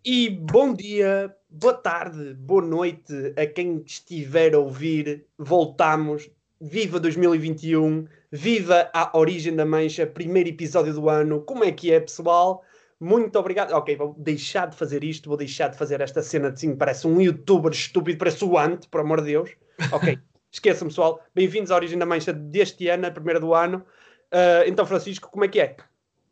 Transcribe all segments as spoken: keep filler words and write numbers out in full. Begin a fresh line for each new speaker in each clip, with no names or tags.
E bom dia, boa tarde, boa noite a quem estiver a ouvir. Voltamos. Viva dois mil e vinte e um, viva a Origem da Mancha, primeiro episódio do ano. Como é que é, pessoal? Muito obrigado. Ok, vou deixar de fazer isto, vou deixar de fazer esta cena de assim, parece um youtuber estúpido, parece o Ant, por amor de Deus. Ok, esqueçam, pessoal. Bem-vindos à Origem da Mancha deste ano, a primeira do ano. Uh, então, Francisco, como é que é?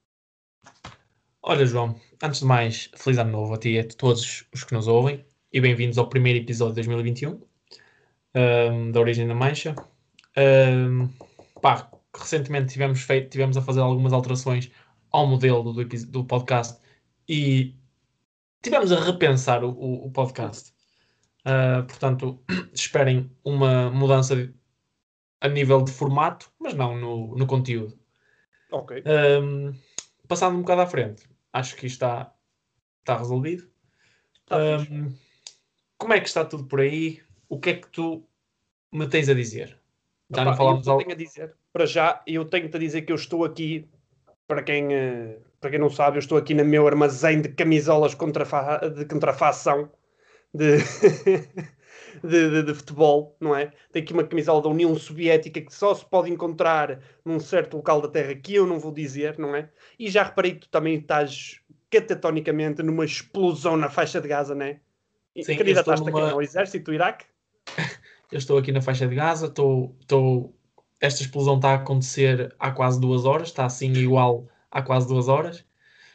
Olha, João, antes de mais, feliz ano novo a ti e a todos os que nos ouvem e bem-vindos ao primeiro episódio de dois mil e vinte e um um, da Origem da Mancha. Um, pá, recentemente tivemos, feito, tivemos a fazer algumas alterações ao modelo do, do podcast e tivemos a repensar o, o, o podcast. Uh, portanto, esperem uma mudança a nível de formato, mas não no, no conteúdo.
Ok.
Um, passando um bocado à frente, acho que isto está, está resolvido.
Está
Um,
fixe.
Como é que está tudo por aí? O que é que tu me tens a dizer? Já
Opa,
não
e o
falámos
que eu
algo?
tenho a dizer, para já, eu tenho-te a dizer que eu estou aqui, para quem, eh, para quem não sabe, eu estou aqui no meu armazém de camisolas contrafa de contrafação de, de, de, de futebol, não é? Tenho aqui uma camisola da União Soviética que só se pode encontrar num certo local da Terra que eu não vou dizer, não é? E já reparei que tu também estás catatonicamente numa explosão na faixa de Gaza, não é? E
Sim, eu estou
candidataste a quem?
numa.
Ao exército do Iraque?
Eu estou aqui na faixa de Gaza, estou, estou... esta explosão está a acontecer há quase duas horas, está assim igual há quase duas horas.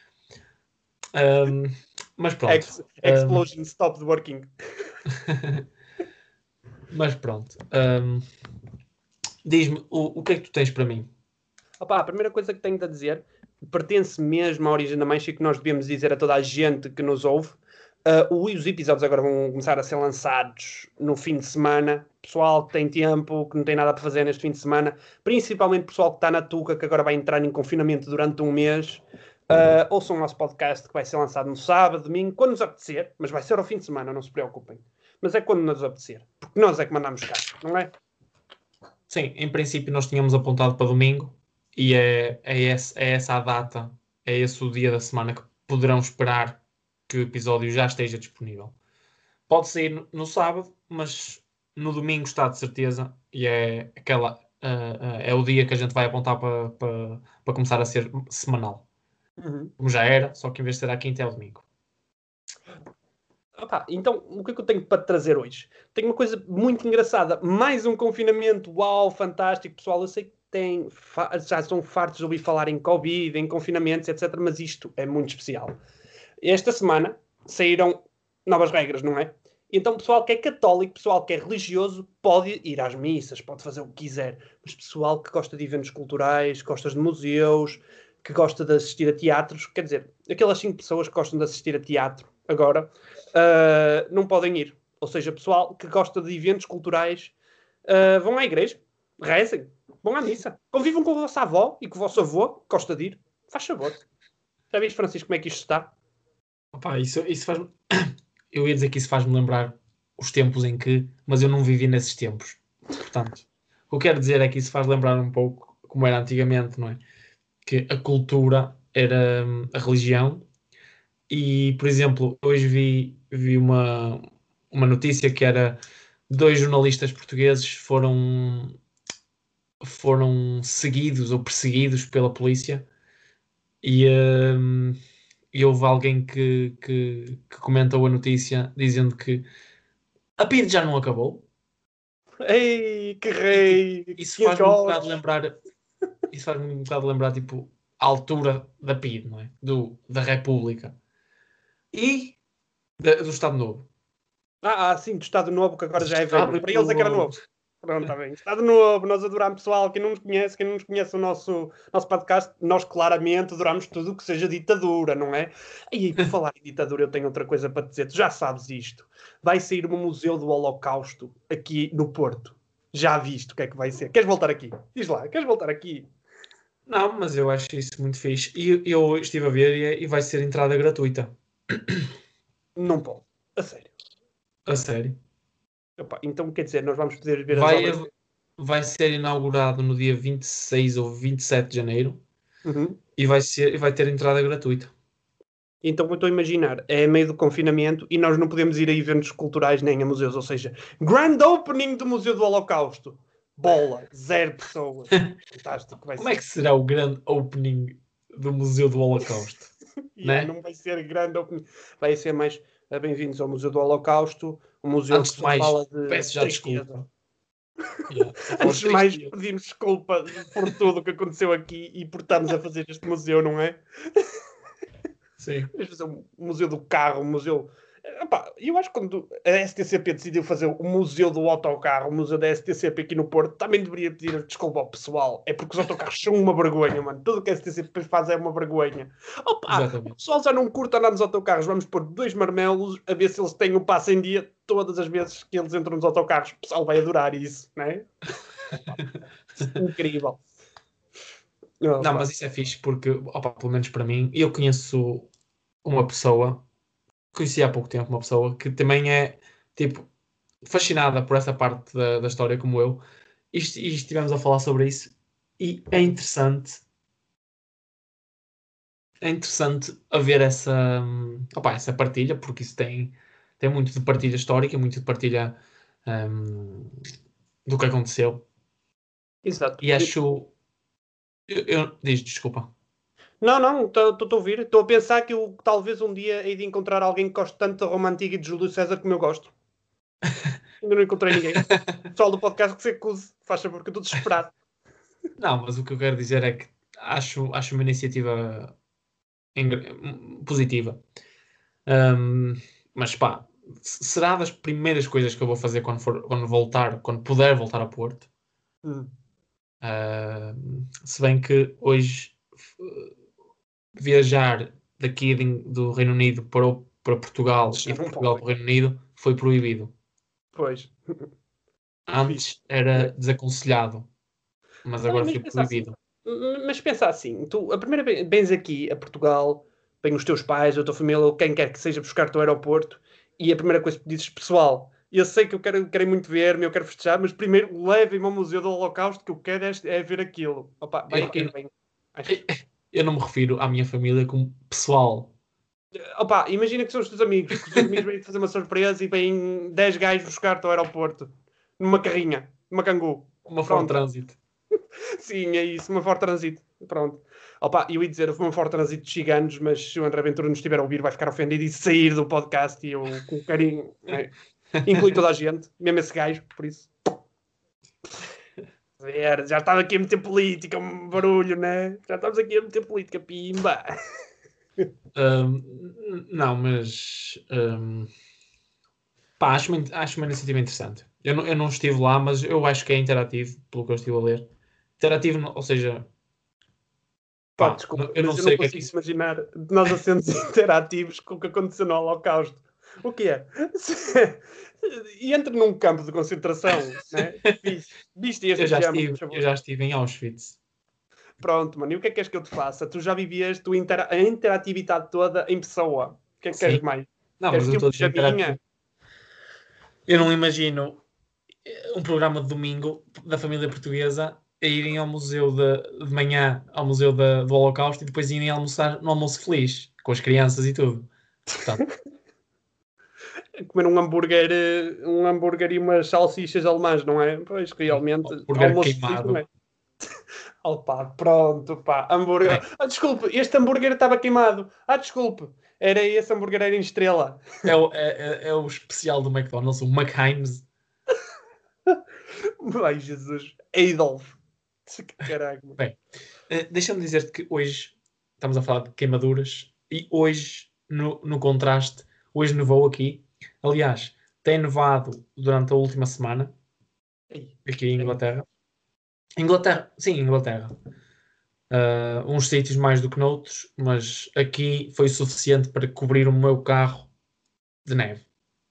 Um, mas pronto.
Ex
Um,
explosion stopped working.
mas pronto. Um, diz-me, o, o que é que tu tens para mim?
Opa, a primeira coisa que tenho de dizer pertence mesmo à Origem da Mancha e que nós devemos dizer a toda a gente que nos ouve. Uh, os episódios agora vão começar a ser lançados no fim de semana. Pessoal que tem tempo, que não tem nada para fazer neste fim de semana, principalmente pessoal que está na Tuca, que agora vai entrar em confinamento durante um mês. Uh, ouçam o nosso podcast que vai ser lançado no sábado, domingo, quando nos apetecer, mas vai ser ao fim de semana, não se preocupem. Mas é quando nos apetecer, porque nós é que mandamos cá, não é?
Sim, em princípio nós tínhamos apontado para domingo e é, é, esse, é essa a data, é esse o dia da semana que poderão esperar que o episódio já esteja disponível. Pode sair no, no sábado, mas no domingo está de certeza e é aquela uh, uh, é o dia que a gente vai apontar para, para, para começar a ser semanal.
Uhum.
Como já era, só que em vez de ser à quinta é ao domingo.
Opa, então, o que é que eu tenho para te trazer hoje? Tenho uma coisa muito engraçada. Mais um confinamento. Uau, fantástico. Pessoal, eu sei que tem, já são fartos de ouvir falar em Covid, em confinamentos, etcétera. Mas isto é muito especial. Esta semana saíram novas regras, não é? Então, pessoal que é católico, pessoal que é religioso, pode ir às missas, pode fazer o que quiser. Mas pessoal que gosta de eventos culturais, gosta de museus, que gosta de assistir a teatros, quer dizer, aquelas cinco pessoas que gostam de assistir a teatro agora, uh, não podem ir. Ou seja, pessoal que gosta de eventos culturais, uh, vão à igreja, rezem, vão à missa, convivam com a vossa avó e com o vosso avô, que gosta de ir. Faz favor. Já viste, Francisco, como é que isto está?
Opa, isso, isso faz eu ia dizer que isso faz-me lembrar os tempos em que, mas eu não vivi nesses tempos. Portanto, o que eu quero dizer é que isso faz lembrar um pouco como era antigamente, não é? Que a cultura era hum, a religião. E, por exemplo, hoje vi, vi uma, uma notícia que era dois jornalistas portugueses foram, foram seguidos ou perseguidos pela polícia e, hum, e houve alguém que, que, que comentou a notícia dizendo que a P I D já não acabou.
Ei, que
E tipo,
rei!
isso
quinhentos
faz-me um bocado
golos!
lembrar, isso faz-me um bocado lembrar tipo, a altura da P I D, não é? Do, da República e da- do Estado Novo.
Ah, ah, sim, do Estado Novo, que agora já é velho.
Estado
Para eles é que era
Novo.
novo. Pronto, está bem. Estado Novo, nós adoramos, pessoal. Quem não nos conhece, quem não nos conhece o nosso, nosso podcast, nós claramente adoramos tudo o que seja ditadura, não é? E aí, por falar em ditadura, eu tenho outra coisa para te dizer. Tu já sabes isto. Vai sair um museu do Holocausto aqui no Porto. Já viste o que é que vai ser? Queres voltar aqui? Diz lá, queres voltar aqui?
Não, mas eu acho isso muito fixe. E eu estive a ver e, é- e vai ser entrada gratuita.
Não pode. A sério.
A sério.
Opa, então, quer dizer, nós vamos poder ver as
Vai,
obras.
vai ser inaugurado no dia vinte e seis ou vinte e sete de janeiro
Uhum.
e vai ser, vai ter entrada gratuita.
Então eu estou a imaginar, é meio do confinamento e nós não podemos ir a eventos culturais nem a museus, ou seja, grand opening do Museu do Holocausto. Bola, zero pessoas. Fantástico, vai
Como é
ser.
que será o grande opening do Museu do Holocausto?
Yeah,
Né?
não vai ser grande opening. Vai ser mais uh, bem-vindos ao Museu do Holocausto, um museu
Antes
que
de
só
mais,
fala de
peço já
tristeza.
desculpa. Yeah, só fala
Antes
de
de mais,
tristeza.
pedimos desculpa por tudo o que aconteceu aqui e por estarmos a fazer este museu, não é?
Sim.
Vamos fazer um museu do carro, um museu. Epá, eu acho que quando a S T C P decidiu fazer o museu do autocarro, o museu da S T C P aqui no Porto, também deveria pedir desculpa ao pessoal. É porque os autocarros são uma vergonha, mano. Tudo o que a S T C P faz é uma vergonha. Opa, o
Exatamente.
pessoal já não curta andar nos autocarros. Vamos pôr dois marmelos a ver se eles têm o passo em dia todas as vezes que eles entram nos autocarros. O pessoal vai adorar isso, não é? Incrível.
Não,
Opa.
mas isso é fixe porque, opa, pelo menos para mim, eu conheço uma pessoa, conheci há pouco tempo uma pessoa que também é, tipo, fascinada por essa parte da, da história como eu, e, est- e estivemos a falar sobre isso, e é interessante, é interessante haver essa, hum, opa, essa partilha, porque isso tem, tem muito de partilha histórica, muito de partilha, hum, do que aconteceu,
Exato.
e acho, eu, eu- diz, desculpa.
Não, não, estou a ouvir. Estou a pensar que eu talvez um dia hei de encontrar alguém que goste tanto da Roma Antiga e de Júlio César como eu gosto. Ainda não encontrei ninguém. O pessoal do podcast que se acuse, faz favor, que eu estou desesperado.
Não, mas o que eu quero dizer é que acho, acho uma iniciativa engra- positiva. Hum, mas pá, s- será das primeiras coisas que eu vou fazer quando for, quando voltar, quando puder voltar a Porto.
Hum.
Hum, se bem que hoje f- viajar daqui de- do Reino Unido para, o- para Portugal e
Já
de
não
Portugal para
pode.
o Reino Unido foi proibido.
Pois. Fixe.
Antes era desaconselhado, mas
Também,
agora
mas
foi
pensa assim.
proibido.
Mas pensa assim, tu, a primeira vez vens aqui a Portugal, vêm os teus pais, a tua família, ou quem quer que seja buscar-te ao aeroporto, e a primeira coisa que dizes, pessoal, eu sei que eu quero, quero muito ver-me, eu quero festejar, mas primeiro levem-me ao Museu do Holocausto, que eu quero é, é ver aquilo. Opa, vai
Eu,
a cair
eu,
bem. Achas?
eu não me refiro à minha família como pessoal.
Opa, imagina que são os teus amigos, que os teus amigos vêm fazer uma surpresa e vêm dez gajos buscar-te ao aeroporto, numa carrinha, numa cangu.
Uma Ford
Pronto.
Transit.
Sim, é isso, uma Ford Transit. Pronto. Opa, eu ia dizer uma Ford Transit de ciganos, mas se o André Ventura nos estiver a ouvir, vai ficar ofendido e sair do podcast e eu com carinho, né? Inclui toda a gente, mesmo esse gajo, por isso. Ver, já estava aqui a meter política, um barulho, né? Já estamos aqui a meter política, pimba.
Hum, não, mas hum, pá, acho, uma- acho uma iniciativa interessante. Eu não, eu não estive lá, mas eu acho que é interativo, pelo que eu estive a ler. Interativo, não- ou seja,
Pá,
pá,
desculpa,
não- eu não
mas eu não
sei o que é que
consigo
isso.
imaginar nós a sermos interativos com o que aconteceu no Holocausto. O que é? E entra num campo de concentração, né? Viste, viste
Eu
este
já
pijama,
estive,
por
eu
favor.
já estive em Auschwitz.
Pronto, mano, e o que é que queres que eu te faça? Tu já vivias tu intera- a interatividade toda em pessoa. O que é que queres
Sim.
mais?
Não,
Queres
mas eu
vestir um
estou a dizer
pijaminha?
interativo. Eu não imagino eh, um programa de domingo da família portuguesa a irem ao museu de, de manhã ao museu da- do Holocausto e depois irem almoçar no almoço feliz com as crianças e tudo. Portanto,
Comer um hambúrguer, eh, um hambúrguer e umas salsichas alemãs, não é? Pois,
sim,
realmente,
hambúrguer
almoço feliz não
queimado.
é. Oh pá, pronto, pá, hambúrguer.
Bem,
Ah, desculpe, este hambúrguer estava queimado. Ah, desculpe, era esse hambúrguer era em estrela.
é, o, é, é- é o especial do McDonald's, o McHeinz.
Ai, Jesus. Adolf. Que caralho, mano.
Bem, eh, deixa-me dizer-te que hoje estamos a falar de queimaduras e hoje, no, no contraste, hoje nevou aqui. Aliás, tem nevado durante a última semana
Ai,
aqui em
sério.
Inglaterra. Inglaterra, sim, Inglaterra. Uh, uns sítios mais do que noutros, mas aqui foi suficiente para cobrir o meu carro de neve.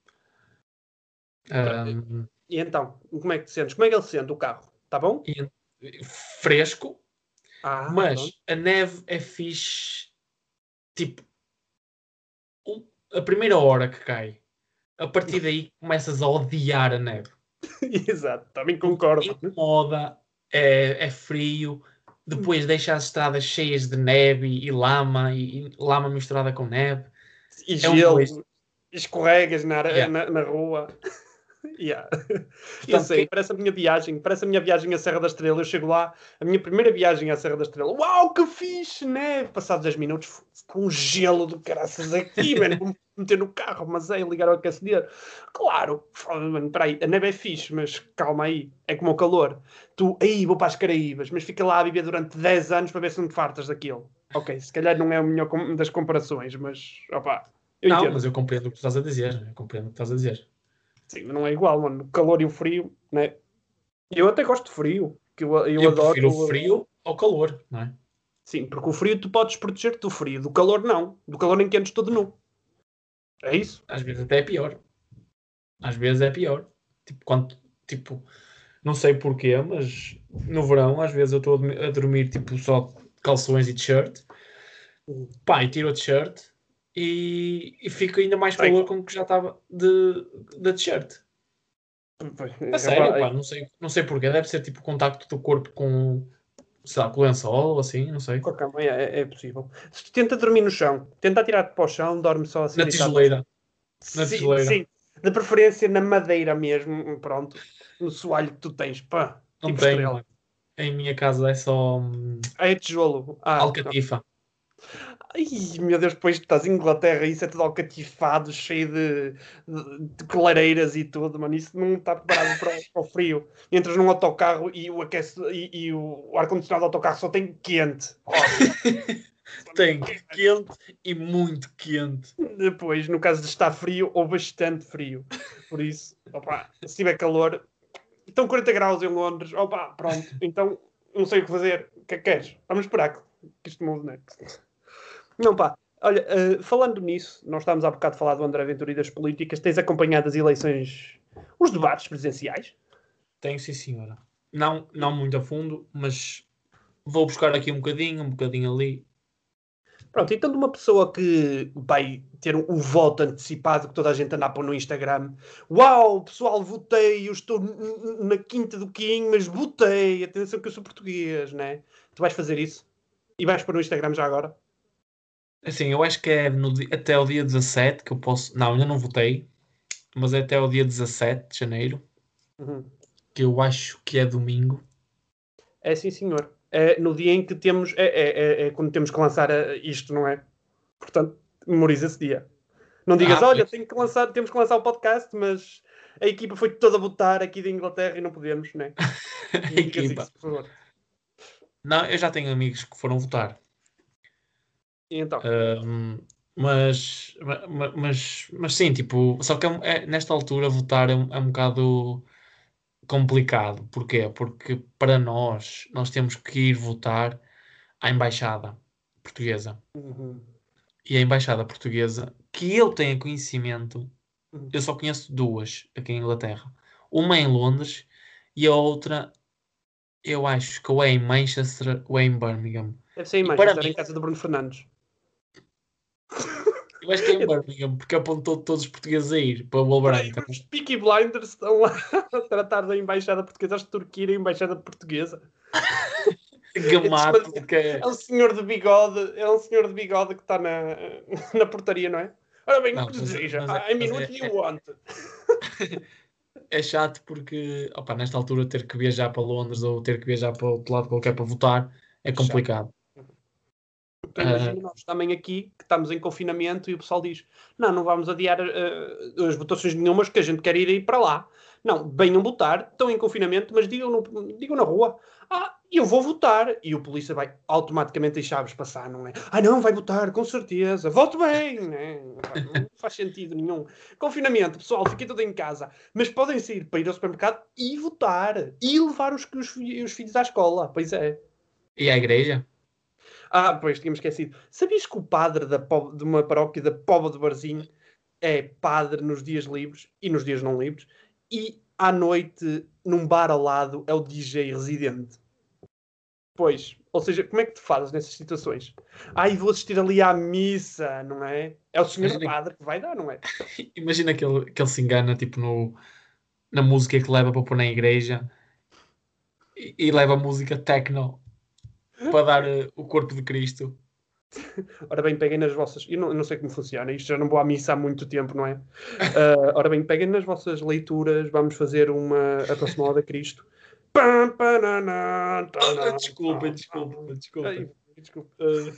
Um,
E então, como é que te sentes? Como é que ele se sente, o carro? Tá bom?
e- Fresco,
Ah, pronto.
mas a neve é fixe. Tipo, um- a primeira hora que cai, a partir daí começas a odiar a neve.
Exato, também
Porque
concordo.
incomoda, é, é frio, depois deixa as estradas cheias de neve e, e lama, e, e lama misturada com neve.
E
É um deleite.
gelo, escorregas na,
Yeah.
na, na rua. Yeah. Eu
Portanto,
sei,
quem-
parece a minha viagem, parece a minha viagem à Serra da Estrela. Eu chego lá, a minha primeira viagem à Serra da Estrela. Uau, que fixe, né? Passados dez minutos, f- com um gelo do caraças aqui, mano. Vou-me meter no carro, mas é ligar ao aquecedor. Claro, foda, mano, peraí, a neve é fixe, mas calma aí, é como o calor. Tu, aí, vou para as Caraíbas, mas fica lá a viver durante dez anos para ver se não te fartas daquilo. Ok, se calhar não é a melhor com- das comparações, mas, opá, eu
Não,
entendo.
mas eu compreendo o que tu estás a dizer. Eu compreendo o que estás a dizer.
Sim, não é igual, mano. O calor e o frio, né? Eu até gosto de frio, que eu, eu
Eu prefiro o
adoro.
frio ao calor, não é?
Sim, porque o frio tu podes proteger-te do frio, do calor não. Do calor nem quentes todo nu. É isso?
Às vezes até é pior. Às vezes é pior. Tipo, quando, tipo, não sei porquê, mas no verão, às vezes eu estou a dormir, a dormir, tipo, só de calções e t-shirt. Pá, e tiro a t-shirt e, e fico ainda mais
Sei.
calor com o que já estava de, da t-shirt. A sério, pá, não sei, não sei porquê. Deve ser tipo o contacto do corpo com, sei lá, com o lençol ou assim, não sei.
Com a cama, é, é possível. Se tu tenta dormir no chão, tenta atirar-te para o chão, dorme só assim
Na
deitado no chão.
tijoleira. Na
Sim,
tijoleira.
sim. De preferência na madeira mesmo, pronto. No soalho que tu tens, pá.
Não
Tipo
tenho,
estrela.
mano. Em minha casa é só hum,
Ah, é tijolo. Ah, não.
alcatifa.
Ai, meu Deus, depois estás em Inglaterra e isso é tudo alcatifado, cheio de, de, de clareiras e tudo, mano. Isso não está preparado para, o para o frio. Entras num autocarro e o, aquece, e, e o ar-condicionado do autocarro só tem quente. Oh,
Tem quente e muito quente.
depois, no caso de estar frio ou bastante frio. Por isso, opa, se tiver calor, estão quarenta graus em Londres, opa, pronto. Então, não sei o que fazer. O que é que queres? Vamos esperar que que isto mude, né? Não, pá. Olha, uh, falando nisso, nós estávamos há bocado a falar do André Ventura e das políticas. Tens acompanhado as eleições, os debates presidenciais?
Tenho, sim, senhora. Não, não muito a fundo, mas vou buscar aqui um bocadinho, um bocadinho ali.
Pronto, então de uma pessoa que vai ter o voto antecipado que toda a gente anda a pôr no Instagram. Uau, pessoal, votei, eu estou n- n- na quinta do Quinho, mas votei. Atenção que eu sou português, né? Tu vais fazer isso? E vais pôr no Instagram já agora?
Assim, eu acho que é no di- até o dia dezassete que eu posso. Não, ainda não votei, mas é até o dia dezassete de janeiro,
Uhum.
que eu acho que é domingo.
É sim, senhor. É no dia em que temos. É, é, é, é quando temos que lançar uh, isto, não é? Portanto, memoriza esse dia. Não digas,
Ah,
olha,
pois.
tenho que lançar, temos que lançar o podcast, mas a equipa foi toda a votar aqui da Inglaterra e não podemos, né?
A
Não digas
equipa.
isso, por favor.
Não, eu já tenho amigos que foram votar.
E então?
Ahm, mas, ma- mas, mas sim, tipo, só que é, um- é- nesta altura votar é um, é um bocado complicado. Porquê? Porque para nós, nós temos que ir votar à embaixada portuguesa.
Uhum.
E a embaixada portuguesa, que eu tenha conhecimento,
Uhum.
eu só conheço duas aqui em Inglaterra. Uma é em Londres e a outra, eu acho que ou é em Manchester ou é em Birmingham.
Deve ser em
E para
Manchester,
mim,
em casa do Bruno Fernandes.
eu acho que é em Birmingham, porque apontou todos os portugueses a ir para o
Peraí,
Wolverhampton.
os Peaky Blinders estão lá a tratar da embaixada portuguesa, a extorquir a embaixada portuguesa. É, de cima
Gamato,
de-
que é...
é um senhor de bigode, é um senhor de bigode que está na, na portaria, não é? Ora bem, o
Não,
que
mas,
deseja?
mas, é,
I
mas
mean, what
é,
do you
é,
want?
é chato porque, opa, nesta altura ter que viajar para Londres ou ter que viajar para outro lado qualquer para votar é
Chato.
complicado.
Então
Ah,
imagina nós também aqui, que estamos em confinamento e o pessoal diz, não, não vamos adiar uh, as votações nenhumas que a gente quer ir aí para lá. Não, venham votar, estão em confinamento, mas digam, no, digam na rua, ah, eu vou votar. E o polícia vai automaticamente deixar-vos passar, não é? Ah não, vai votar, com certeza, vote bem, né? Não faz sentido nenhum. Confinamento, pessoal, fiquem tudo em casa, mas podem sair para ir ao supermercado e votar, e levar os, os, os filhos à escola, pois é.
e a igreja?
Ah, pois, tínhamos esquecido. Sabias que o padre da Povo- de uma paróquia da Póvoa de Varzim é padre nos dias livres e nos dias não livres e à noite, num bar ao lado, é o D J residente? Pois, ou seja, como é que tu fazes nessas situações? Ai, vou assistir ali à missa, não é? É o senhor
Imagina,
padre que vai dar, não é?
imagina que ele, que ele se engana tipo, no, na música que leva para pôr na igreja e, e leva a música techno. para dar uh, o corpo de Cristo.
Ora bem, peguem nas vossas... Eu não, eu não sei como funciona, isto já não vou à missa há muito tempo, não é? Uh, ora bem, peguem nas vossas leituras, vamos fazer uma aproximada a Cristo. Pam, pananã, tanã,
Oh, desculpa, desculpa, desculpa.
Ai, desculpa. Uh,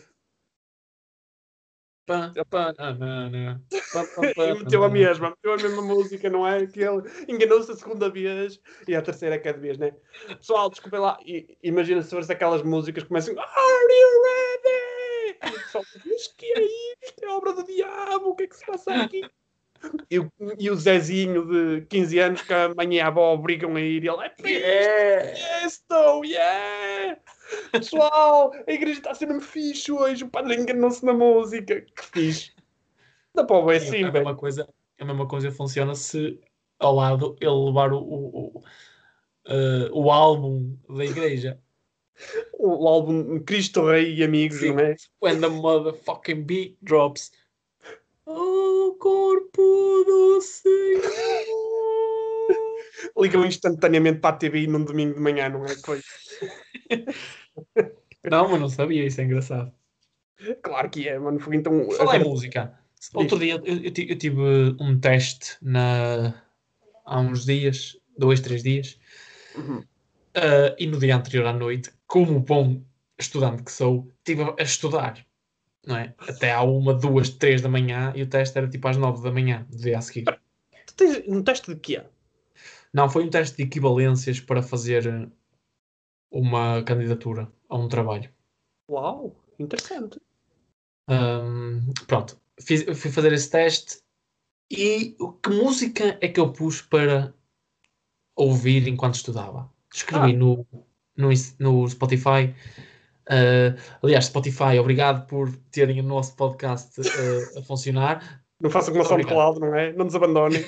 Pá, pá, nanana, pá, pá, pá,
e meteu a
nanana.
mesma, meteu a mesma música, não é? Que ele enganou-se a segunda vez e a terceira cada vez, né? Pessoal, desculpem lá, I- imagina se fosse aquelas músicas que começam Are you ready? E o pessoal, mas que é isto? É obra do diabo, o que é que se passa aqui? E o, e o Zezinho de quinze anos que a mãe e a avó obrigam a ir e ele é para isto,
Yeah!
yes, though, yeah! Pessoal, a igreja está a ser mesmo fixe hoje, o padre enganou-se na música, que fixe. Dá para o é
E
assim,
a
velho.
mesma coisa, a mesma coisa funciona se ao lado ele levar o, o, o, eh, o álbum da igreja.
O, o álbum Cristo Rei e Amigos, não
Sim.
é?
When the motherfucking beat drops. O corpo do Senhor.
Ligam instantaneamente para a T V num domingo de manhã, não é? Foi.
Não, mas não sabia, isso é engraçado.
Claro que é, mano. Foi então.
Falar em
Agora
música.
diz.
Outro dia eu, eu ti- eu tive um teste na, há uns dias, dois, três dias,
Uhum.
uh, e no dia anterior à noite, como bom estudante que sou, estive a estudar, não é? Até à uma, duas, três da manhã, e o teste era tipo às nove da manhã, do dia a seguir.
Tu tens um teste de quê?
Não, foi um teste de equivalências para fazer uma candidatura a um trabalho.
Uau, interessante.
Um, pronto, fiz, fui fazer esse teste e o- que música é que eu pus para ouvir enquanto estudava? Escrevi
Ah,
no, no, ins- no Spotify. Uh, aliás, Spotify, obrigado por terem o nosso podcast uh, a funcionar.
não façam como a
Muito obrigado.
SoundCloud, não é? Não nos abandonem.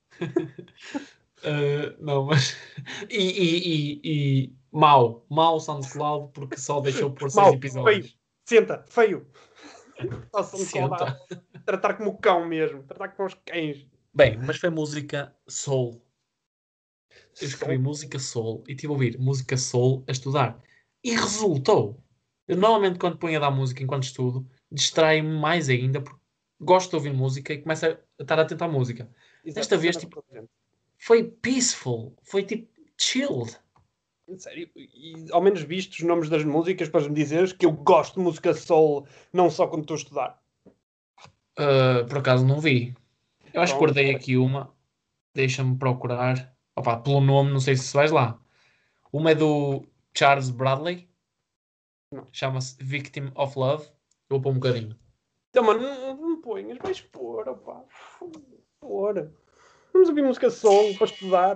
Uh, não, mas. E, e, e, e mau, mau SoundCloud porque só deixou por seis
Mau, feio.
episódios.
Senta, feio. A SoundCloud
Senta.
a tratar como cão mesmo. Tratar como os cães.
Bem, mas foi música soul. Eu escrevi
Som.
música soul e estive a ouvir música soul a estudar. E resultou. Eu normalmente quando ponho a dar música enquanto estudo, distrai-me mais ainda porque gosto de ouvir música e começo a estar atento à música.
Exato,
Desta vez,
funciona para
tipo,
toda a gente.
foi peaceful. Foi tipo chilled.
Sério, e ao menos visto os nomes das músicas para me dizeres que eu gosto de música soul, não só quando estou a estudar.
Uh, por acaso não vi. Eu acho que
Pronto.
guardei aqui uma. Deixa-me procurar. Opa, pelo nome, não sei se vais lá. Uma é do Charles Bradley.
Não.
Chama-se Victim of Love. Eu vou pôr um bocadinho.
Então, mano, não, não ponhas, vais pôr, opá. Pôr. Vamos ouvir música soul para estudar.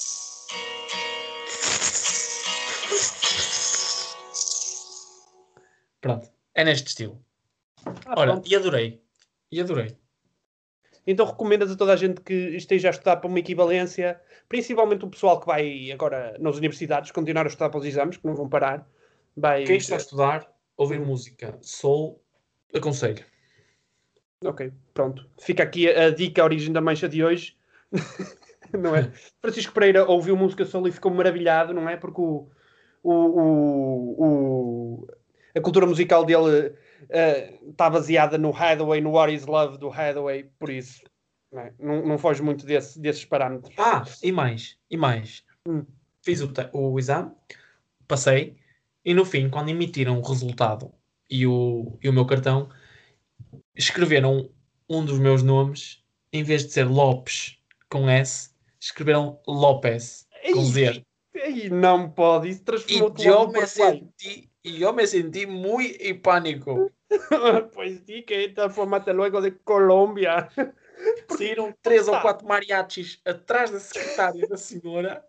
Pronto. É neste estilo.
Ah,
Olha,
pronto.
e adorei. E adorei.
Então recomendas a toda a gente que esteja a estudar para uma equivalência, principalmente o pessoal que vai agora nas universidades continuar a estudar para os exames, que não vão parar. Vai.
Quem está a estudar, ouvir
Uhum.
música soul, aconselho.
Ok, pronto. Fica aqui a, a dica, a origem da mancha de hoje. Não é? Francisco Pereira ouviu música soul e ficou maravilhado, não é? Porque o, o, o, o- a cultura musical dele está baseada no Hathaway, no What is Love do Hathaway, por isso não, é? não, não foge muito desse, desses parâmetros.
Ah, e mais, e mais.
Hum.
Fiz o, te- o exame, passei, e no fim, quando emitiram o resultado e o, e o meu cartão, escreveram um dos meus nomes, em vez de ser Lopes com S, escreveram Lopes com Z.
E não pode, isso
E
transformou-te logo
eu
no
me
paraguaio.
sentí, y yo me sentí muy en pánico.
Pues sí, que esta formate luego de Colômbia. Porque,
Saíram
lá
três ou
está.
quatro mariachis atrás da secretária da senhora.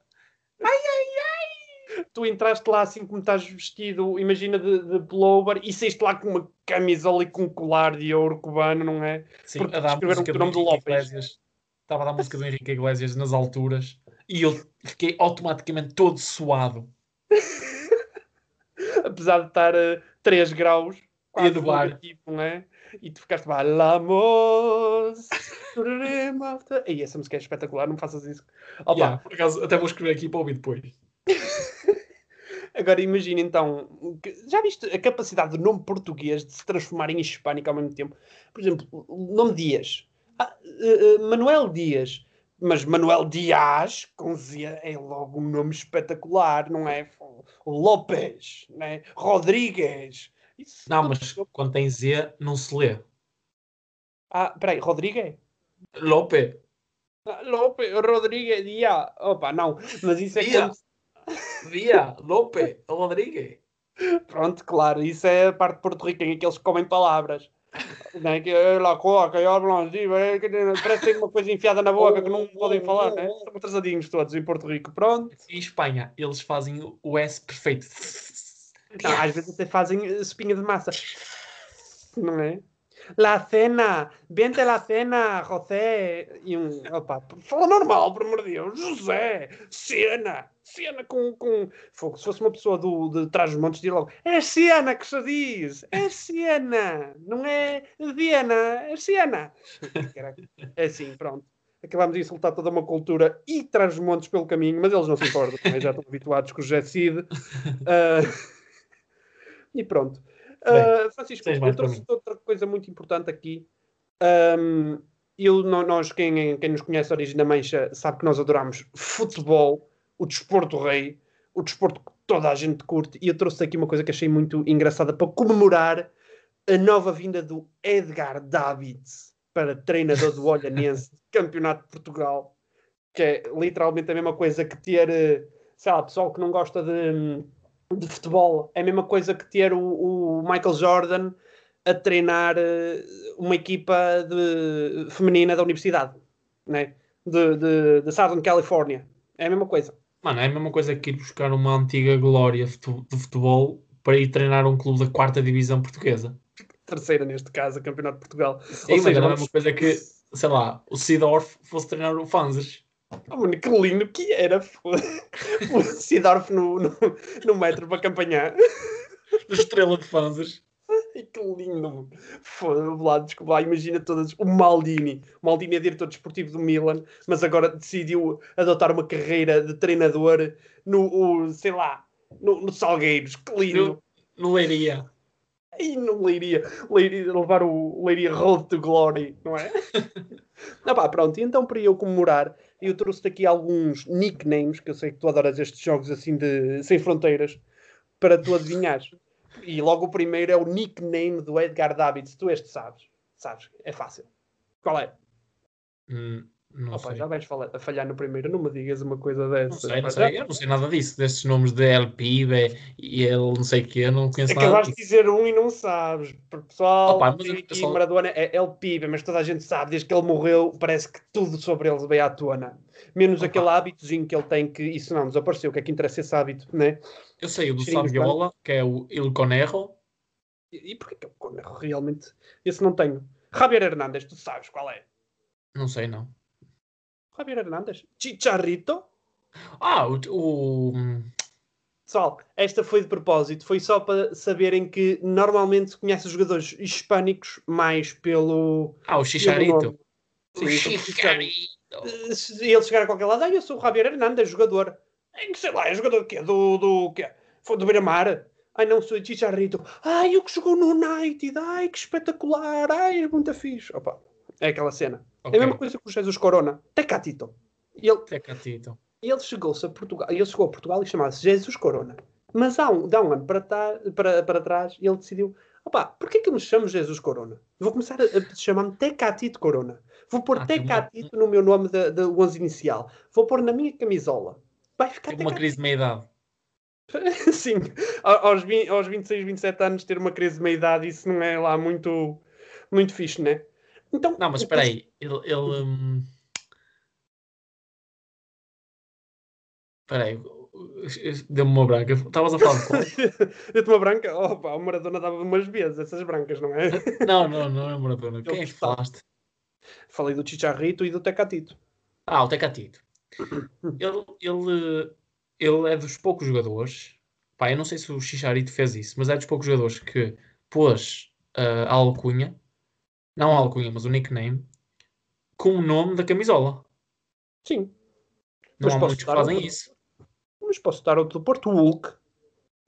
Tu entraste lá assim como estás vestido, imagina de, de pullover, e saíste lá com uma camisola e com um colar de ouro cubano, não é?
Sim,
Porque
a
te
dar a
escreveram
música
o
do
nome de
Henrique
López.
Iglesias. Estava a dar a música do Henrique Iglesias nas alturas. E eu fiquei automaticamente todo suado.
Apesar de estar a três graus,
E
quase
do bar.
negativo, não é? E tu ficaste, vamos. E essa música é espetacular, não faças isso. Opa,
Yeah, por acaso, até vou escrever aqui para ouvir depois.
Agora imagina então, que- já viste a capacidade do nome português de se transformar em hispânico ao mesmo tempo? Por exemplo, o nome Dias. Ah, eh, eh, Manuel Dias. Mas Manuel Dias, com Z, é logo um nome espetacular, não é? O Lopes, né? Rodrigues. Isso
Não,
tudo.
mas quando tem Z, não se lê.
Ah, peraí, Rodrigues?
Lope.
Ah, Lopes, Rodrigues, Dias. Opa, não. Mas isso é
Dia.
quando.
Dia. Lope. Rodrigues.
Pronto, claro, isso é a parte porto-riquenha que eles comem palavras. Né? Que é lá coca, e hablam assim, é, que parece que tem uma coisa enfiada na boca que não podem falar, né? Estão atrasadinhos todos em Porto Rico. Pronto.
Em Espanha, eles fazem o S perfeito.
Não, às vezes até fazem eh, espinha de massa. Não é? La cena, vente la cena, José. E um, opa, fala normal, por amor de Deus. José, cena, cena com, com... Fogo, se fosse uma pessoa do, de Trás-os-Montes, diria logo, é cena que se diz, é cena, não é Viena, é cena. É assim, pronto. Acabámos de insultar toda uma cultura e Trás-os-Montes pelo caminho, mas eles não se importam, não é? Já estão habituados com o José Cid. Ah, e pronto.
Bem,
Uh, Francisco,
tens
eu
mais para
trouxe
mim.
outra coisa muito importante aqui. Um, eu, no- nós, quem, quem nos conhece a Origem da Mancha, sabe que nós adoramos futebol, o desporto rei, o desporto que toda a gente curte. E eu trouxe aqui uma coisa que achei muito engraçada para comemorar a nova vinda do Edgar Davids para treinador do Olhanense, Campeonato de Portugal, que é literalmente a mesma coisa que ter, eh, sei lá, pessoal que não gosta de, de futebol, é a mesma coisa que ter o, o Michael Jordan a treinar eh, uma equipa de, feminina da universidade, né? De, de, de Southern California. É a mesma coisa.
Mano, é a mesma coisa que ir buscar uma antiga glória futu- de futebol para ir treinar um clube da quarta divisão portuguesa.
Terceira, neste caso, a Campeonato de Portugal. Ou
Sim, mas
seja,
era a mesma
vamos.
coisa que, sei lá, o Seedorf fosse treinar o Fanzers.
Oh, mano, que lindo que era. O Sidorf no, no, no metro para campanhar.
Da estrela de Fanzers.
Ai, que lindo. Foda-se, lá, desculpa, lá, imagina todas. O Maldini. O Maldini é diretor desportivo do Milan, mas agora decidiu adotar uma carreira de treinador no, o, sei lá, no, no Salgueiros. Que
No,
lindo.
no Leiria.
E no Leiria, Leiria, levar o Leiria Road to Glory, não é? Ah pá, pronto, e então para eu comemorar, eu trouxe-te aqui alguns nicknames, que eu sei que tu adoras estes jogos assim de sem fronteiras, para tu adivinhares. E logo o primeiro é o nickname do Edgar Davids. Tu este sabes. Sabes, é fácil. Qual é?
Hum, não
Opa, já
sei.
vais falha- a falhar no primeiro. Não me digas uma coisa
Não
dessas.
sei, não
Pá, já
sei. Eu não sei nada disso. Destes nomes de El Pibe e ele não sei o quê. Eu não conheço nada
acabaste de
disso.
dizer um e não sabes. Porque,
Opa,
pessoal,
mas
tem
eu, eu
aqui
só...
Maradona, é El Pibe, mas toda a gente sabe, desde que ele morreu, parece que tudo sobre ele veio à tona. Menos
Opa,
aquele hábitozinho que ele tem, que isso não desapareceu. O que é que interessa esse hábito, né?
eu sei o do
Cheirinhos brancos.
Saviola, que é o Il Conejo.
E, e porquê que eu realmente. Esse não tenho. Javier Hernández, tu sabes qual é?
Não sei, não.
Javier Hernández? Chicharrito?
Ah, o... o...
Pessoal, esta foi de propósito, foi só para saberem que normalmente se conhece os jogadores hispânicos mais pelo,
Ah, o
pelo
Chicharito.
nome.
O
Sim, então Chicharito.
Chicharito.
Eh, Se ele chegar a qualquer lado, ah, eu sou o Javier Hernández, jogador. Em que sei lá, é jogador do quê? Do, do quê? Foi do Beira-Mar? Ai, não sou Chicharito. Ai, o que jogou no United. Ai, que espetacular. Ai, é muito fixe. Opa, é aquela cena. É a
Ok,
mesma coisa que o Jesus Corona. Tecatito. E ele,
Tecatito.
ele chegou-se a Portugal, ele chegou a Portugal e chamava-se Jesus Corona. Mas há um, dá um ano para, ta- para, para trás ele decidiu: opá, porquê que eu me chamo Jesus Corona? Vou começar a, a chamar-me Tecatito Corona. Vou pôr
Ah, teve uma,
Tecatito no meu nome da da onze inicial. Vou pôr na minha camisola. Vai ficar
teve uma crise de
Tecatito.
meia-idade.
Sim, a- aos, vinte, aos vinte e seis, vinte e sete anos ter uma crise de meia-idade, isso não é lá muito, muito fixe, né? Então,
Não, mas espera
depois...
aí. Ele... ele hum, espera aí. Deu-me uma branca. Estavas a falar de qual?
Eu uma branca? Opa, o Maradona dava umas vezes, essas brancas, não é?
Não, não, não é Maradona.
Ele
Quem é que
gostava.
falaste?
Falei do Chicharrito e do Tecatito.
Ah, o Tecatito. Ele, ele, ele é dos poucos jogadores. Pá, eu não sei se o Chicharito fez isso, mas é dos poucos jogadores que pôs ah, a alcunha, não a alcunha, mas o nickname, com o nome da camisola.
Sim,
Não
mas
há
posso
muitos que
dar
fazem
outro.
isso.
Mas posso dar outro do Porto, o Hulk.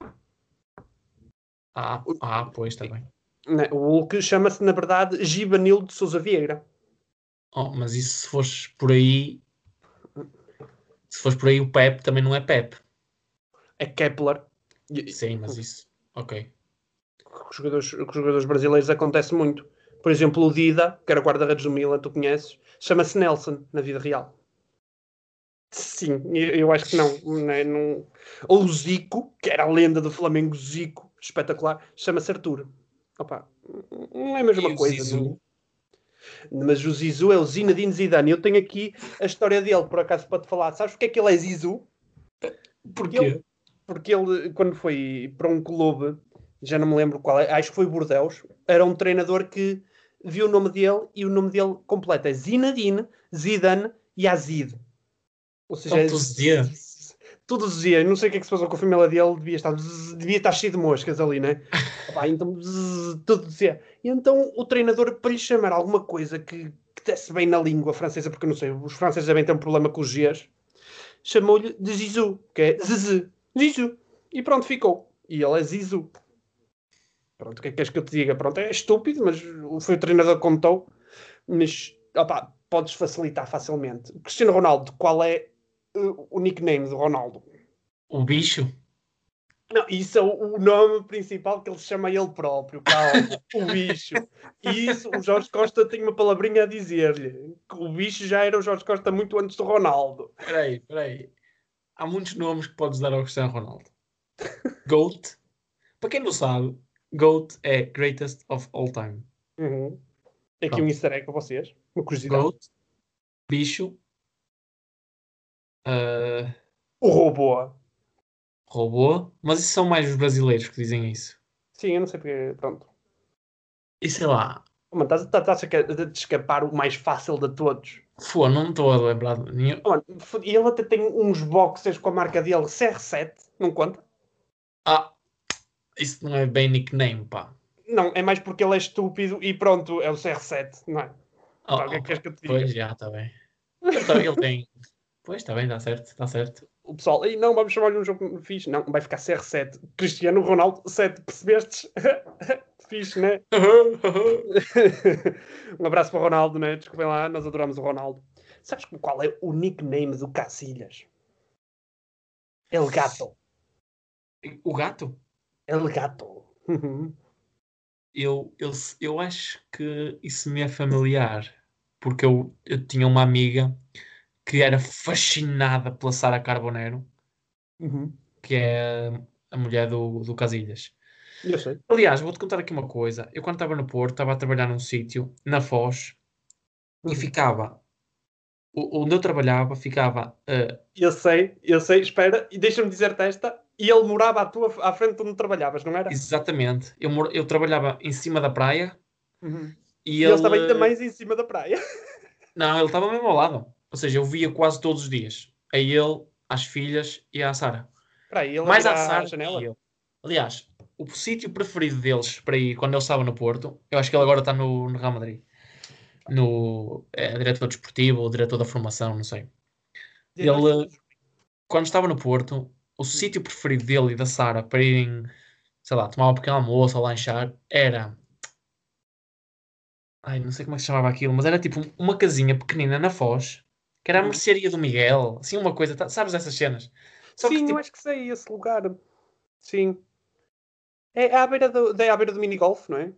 Ah, ah pois, está bem.
Né? O Hulk chama-se, na verdade, Givanildo de Sousa Vieira.
Oh, mas isso se fores por aí, se fores por aí, o Pep também não é Pep.
É Kepler.
Sim, mas isso, ok.
Com os jogadores, com os jogadores brasileiros acontece muito. Por exemplo, o Dida, que era guarda-redes do Milan, tu conheces, chama-se Nelson na vida real. Sim, eu, eu acho que não, né, não. Ou o Zico, que era a lenda do Flamengo, Zico, espetacular, chama-se Arthur. Opa, não é a mesma
E o
coisa. Não...
Zizou?
Mas o Zizou é o Zinedine Zidane. Eu tenho aqui a história dele, por acaso, para te falar. Sabes porque é que ele é Zizou?
Porquê?
Ele, porque ele, quando foi para um clube, já não me lembro qual é, acho que foi Bordeaux, era um treinador que viu o nome dele e o nome dele completo é Zinedine Zidane Yazid. Ou seja, é
Tanto Z.
zzz, todos os dias, não sei o que é que se passou com a família dele, devia estar, zzz, devia estar cheio de moscas ali, né? Opá, então, zzz, todos os dias. E então o treinador, para lhe chamar alguma coisa que, que desse bem na língua francesa, porque eu não sei, os franceses devem ter um problema com os G's, chamou-lhe de Zizou, que é Zizou, Zizou. E pronto, ficou. E ele é Zizou. Pronto, o que é que queres que eu te diga? Pronto, é estúpido, mas foi o treinador que contou. Mas, opá, podes facilitar facilmente. O Cristiano Ronaldo, qual é uh, o nickname do Ronaldo?
O bicho?
Não, isso é o, o nome principal que ele chama ele próprio, calma, o bicho. E isso, o Jorge Costa tem uma palavrinha a dizer-lhe. Que o bicho já era o Jorge Costa muito antes do Ronaldo.
Espera aí, espera aí. Há muitos nomes que podes dar ao Cristiano Ronaldo. GOAT. Para quem não sabe, GOAT é Greatest of All Time.
Uhum. Aqui um
Pronto.
easter egg para vocês, uma curiosidade.
GOAT, bicho, uh,
O robô.
robô. Mas isso são mais os brasileiros que dizem isso.
Sim, eu não sei porque, pronto.
E sei lá,
Oh, mano, estás, estás a te escapar o mais fácil de todos.
pô, não me estou a lembrar de nenhum.
Oh, mano, e ele até tem uns boxers com a marca dele, C R sete, não conta?
Ah, isso não é bem nickname, pá.
Não, é mais porque ele é estúpido e pronto, é o C R sete, não é?
Oh,
Pá, o que é
oh,
que queres que eu te
pois
diga?
já, está bem. Ele, tá- ele tem. Pois, está bem, está certo, está certo.
O pessoal, e não, vamos chamar-lhe um jogo fixe. Não, vai ficar C R sete. Cristiano Ronaldo sete, percebestes? Fixe, né? Um abraço para o Ronaldo, né? Desculpem lá, nós adoramos o Ronaldo. Sabes qual é o nickname do Cacilhas? El Gato.
O gato?
El Gato.
Eu, eu, eu acho que isso me é familiar. Porque eu, eu tinha uma amiga que era fascinada pela Sara Carbonero,
Uhum.
que é a mulher do, do Casilhas.
Eu sei.
Aliás, vou-te contar aqui uma coisa. Eu, quando estava no Porto, estava a trabalhar num sítio, na Foz, e
Uhum.
ficava, o- onde eu trabalhava, ficava, eh,
Eu sei, eu sei, espera, e deixa-me dizer-te esta. E ele morava à tua à frente onde trabalhavas, não era?
exatamente, eu, mor- eu trabalhava em cima da praia
Uhum.
e
E ele estava ainda
ele,
mais em cima da praia.
não, ele estava mesmo ao lado. Ou seja, eu via quase todos os dias. A ele, às filhas e à Sara.
Espera aí, ele a
Mais à
virar a
Sara que
janela?
eu. Aliás, o sítio preferido deles para ir quando ele estava no Porto, eu acho que ele agora está no, no Real Madrid. No é, diretor desportivo ou diretor da formação, não sei. Ele, quando estava no Porto, o sítio preferido dele e da Sara para irem, sei lá, tomar um pequeno almoço ou lanchar era. Ai, não sei como é que se chamava aquilo, mas era tipo uma casinha pequenina na Foz, que era a
Uhum.
mercearia do Miguel, assim uma coisa, tá- sabes essas cenas? Só que
Sim, eu
tipo,
acho que sei esse lugar. Sim. É à beira do, é à beira do minigolf, não é?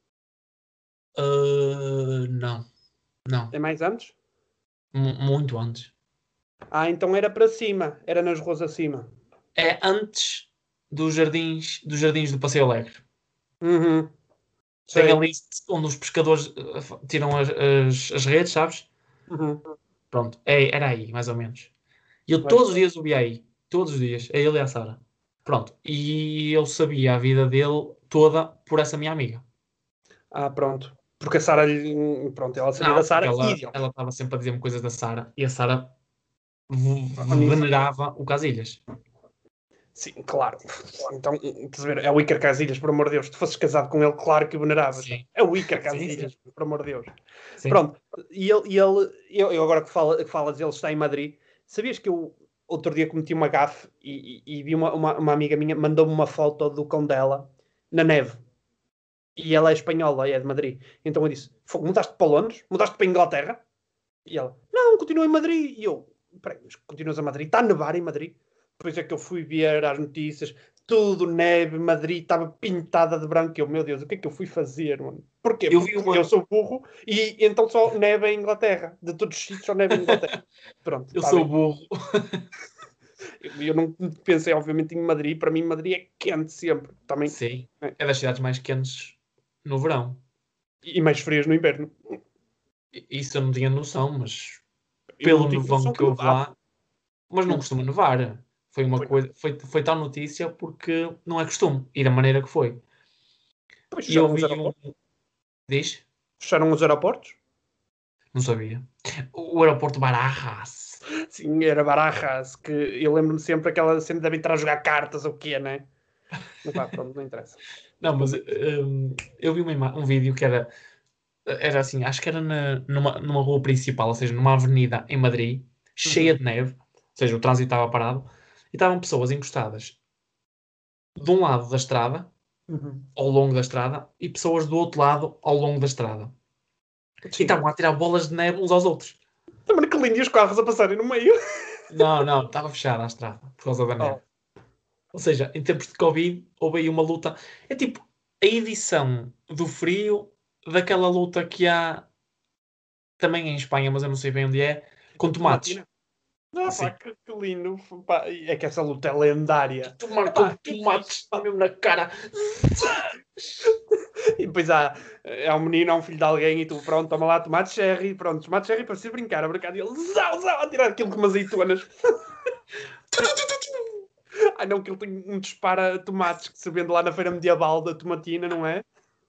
ah, não, não,
É mais antes?
mu- muito antes.
Ah, então era para cima. Era nas ruas acima.
É antes dos jardins, dos jardins do Passeio Alegre.
Uhum.
Tem
Sei.
ali onde os pescadores ah, fa- tiram as, as, as redes, sabes?
Uhum.
Pronto, é, era aí, mais ou menos. E eu
Acho
todos
que
os
sei.
dias o via aí, todos os dias, a ele e a Sara. Pronto, e eu sabia a vida dele toda por essa minha amiga.
Ah, pronto. Porque a Sara, lhe- pronto, ela sabia da
Não, porque
Sara e
ela
dele.
ela estava sempre a dizer-me coisas da Sara e a Sara
Ao
v-
nível.
venerava o Casilhas.
Sim, claro. Então, estás a ver, é o Iker Casilhas, por amor de Deus. Se tu fosses casado com ele, claro que o veneravas.
Sim,
É o Iker
sim, sim.
Casilhas, por amor de Deus.
Sim.
Pronto. E ele, e ele eu, eu agora que, fala, que falas, ele está em Madrid. Sabias que eu outro dia cometi uma gafe e, e, e vi uma, uma, uma amiga minha mandou-me uma foto do cão dela na neve. E ela é espanhola, é de Madrid. Então eu disse, mudaste para Londres? Mudaste para a Inglaterra? E ela, não, continuo em Madrid. E eu, peraí, mas continuas a Madrid? Está a nevar em Madrid? Depois é que eu fui ver as notícias, tudo neve, Madrid estava pintada de branco. Eu, meu Deus, o que é que eu fui fazer, mano? Porquê?
Eu vi
Porque
uma...
eu sou burro e então só neve em Inglaterra. De todos os sítios só neve em Inglaterra. Pronto,
Eu
está
sou
bem.
burro.
Eu, eu não pensei, obviamente, em Madrid. Para mim, Madrid é quente sempre. Também,
Sim,
é.
é das cidades mais quentes no verão.
E mais frias no inverno.
Isso eu não tinha noção, mas
Eu
pelo
não tinha
nevão
noção
que
que
houve
nevava.
lá, mas não
Hum,
costuma nevar. Foi uma
Foi não.
coisa, foi, foi tal notícia porque não é costume, e da maneira que foi.
Depois
E eu
fecharam os
vi um,
aeroportos.
diz?
Fecharam os aeroportos.
Não sabia. O aeroporto Barajas.
Sim, era Barajas, que eu lembro-me sempre aquela cena devem estar a jogar cartas ou o quê, né? Mas pá, pronto, não interessa.
Não, mas hum, eu vi uma ima- um vídeo que era, era assim, acho que era na- numa, numa rua principal, ou seja, numa avenida em Madrid, cheia
Uhum,
de neve, ou seja, o trânsito estava parado, e estavam pessoas encostadas de um lado da estrada,
uhum.
ao longo da estrada, e pessoas do outro lado, ao longo da estrada. E
Sim.
estavam a tirar bolas de neve uns aos outros.
Também que lindo e os carros a passarem no meio.
Não, não, estava fechada a estrada, por causa da neve.
Oh,
Ou seja, em tempos de Covid, houve aí uma luta. É tipo a edição do frio daquela luta que há também em Espanha, mas eu não sei bem onde é, com tomates.
tomatina. Ah, pá,
Sim.
que, que lindo. Pá, é que essa luta é lendária.
Tomar com
Epá, que fixe.
tomates mesmo na cara.
E depois há, há um menino, há um filho de alguém e tu, pronto, toma lá tomate cherry, pronto, tomate cherry para se brincar, a brincar, e ele, zau, zau, a tirar aquilo com umas azeitonas. Ai não, que ele tem um dispara tomates que se vende lá na feira medieval da tomatina, não é?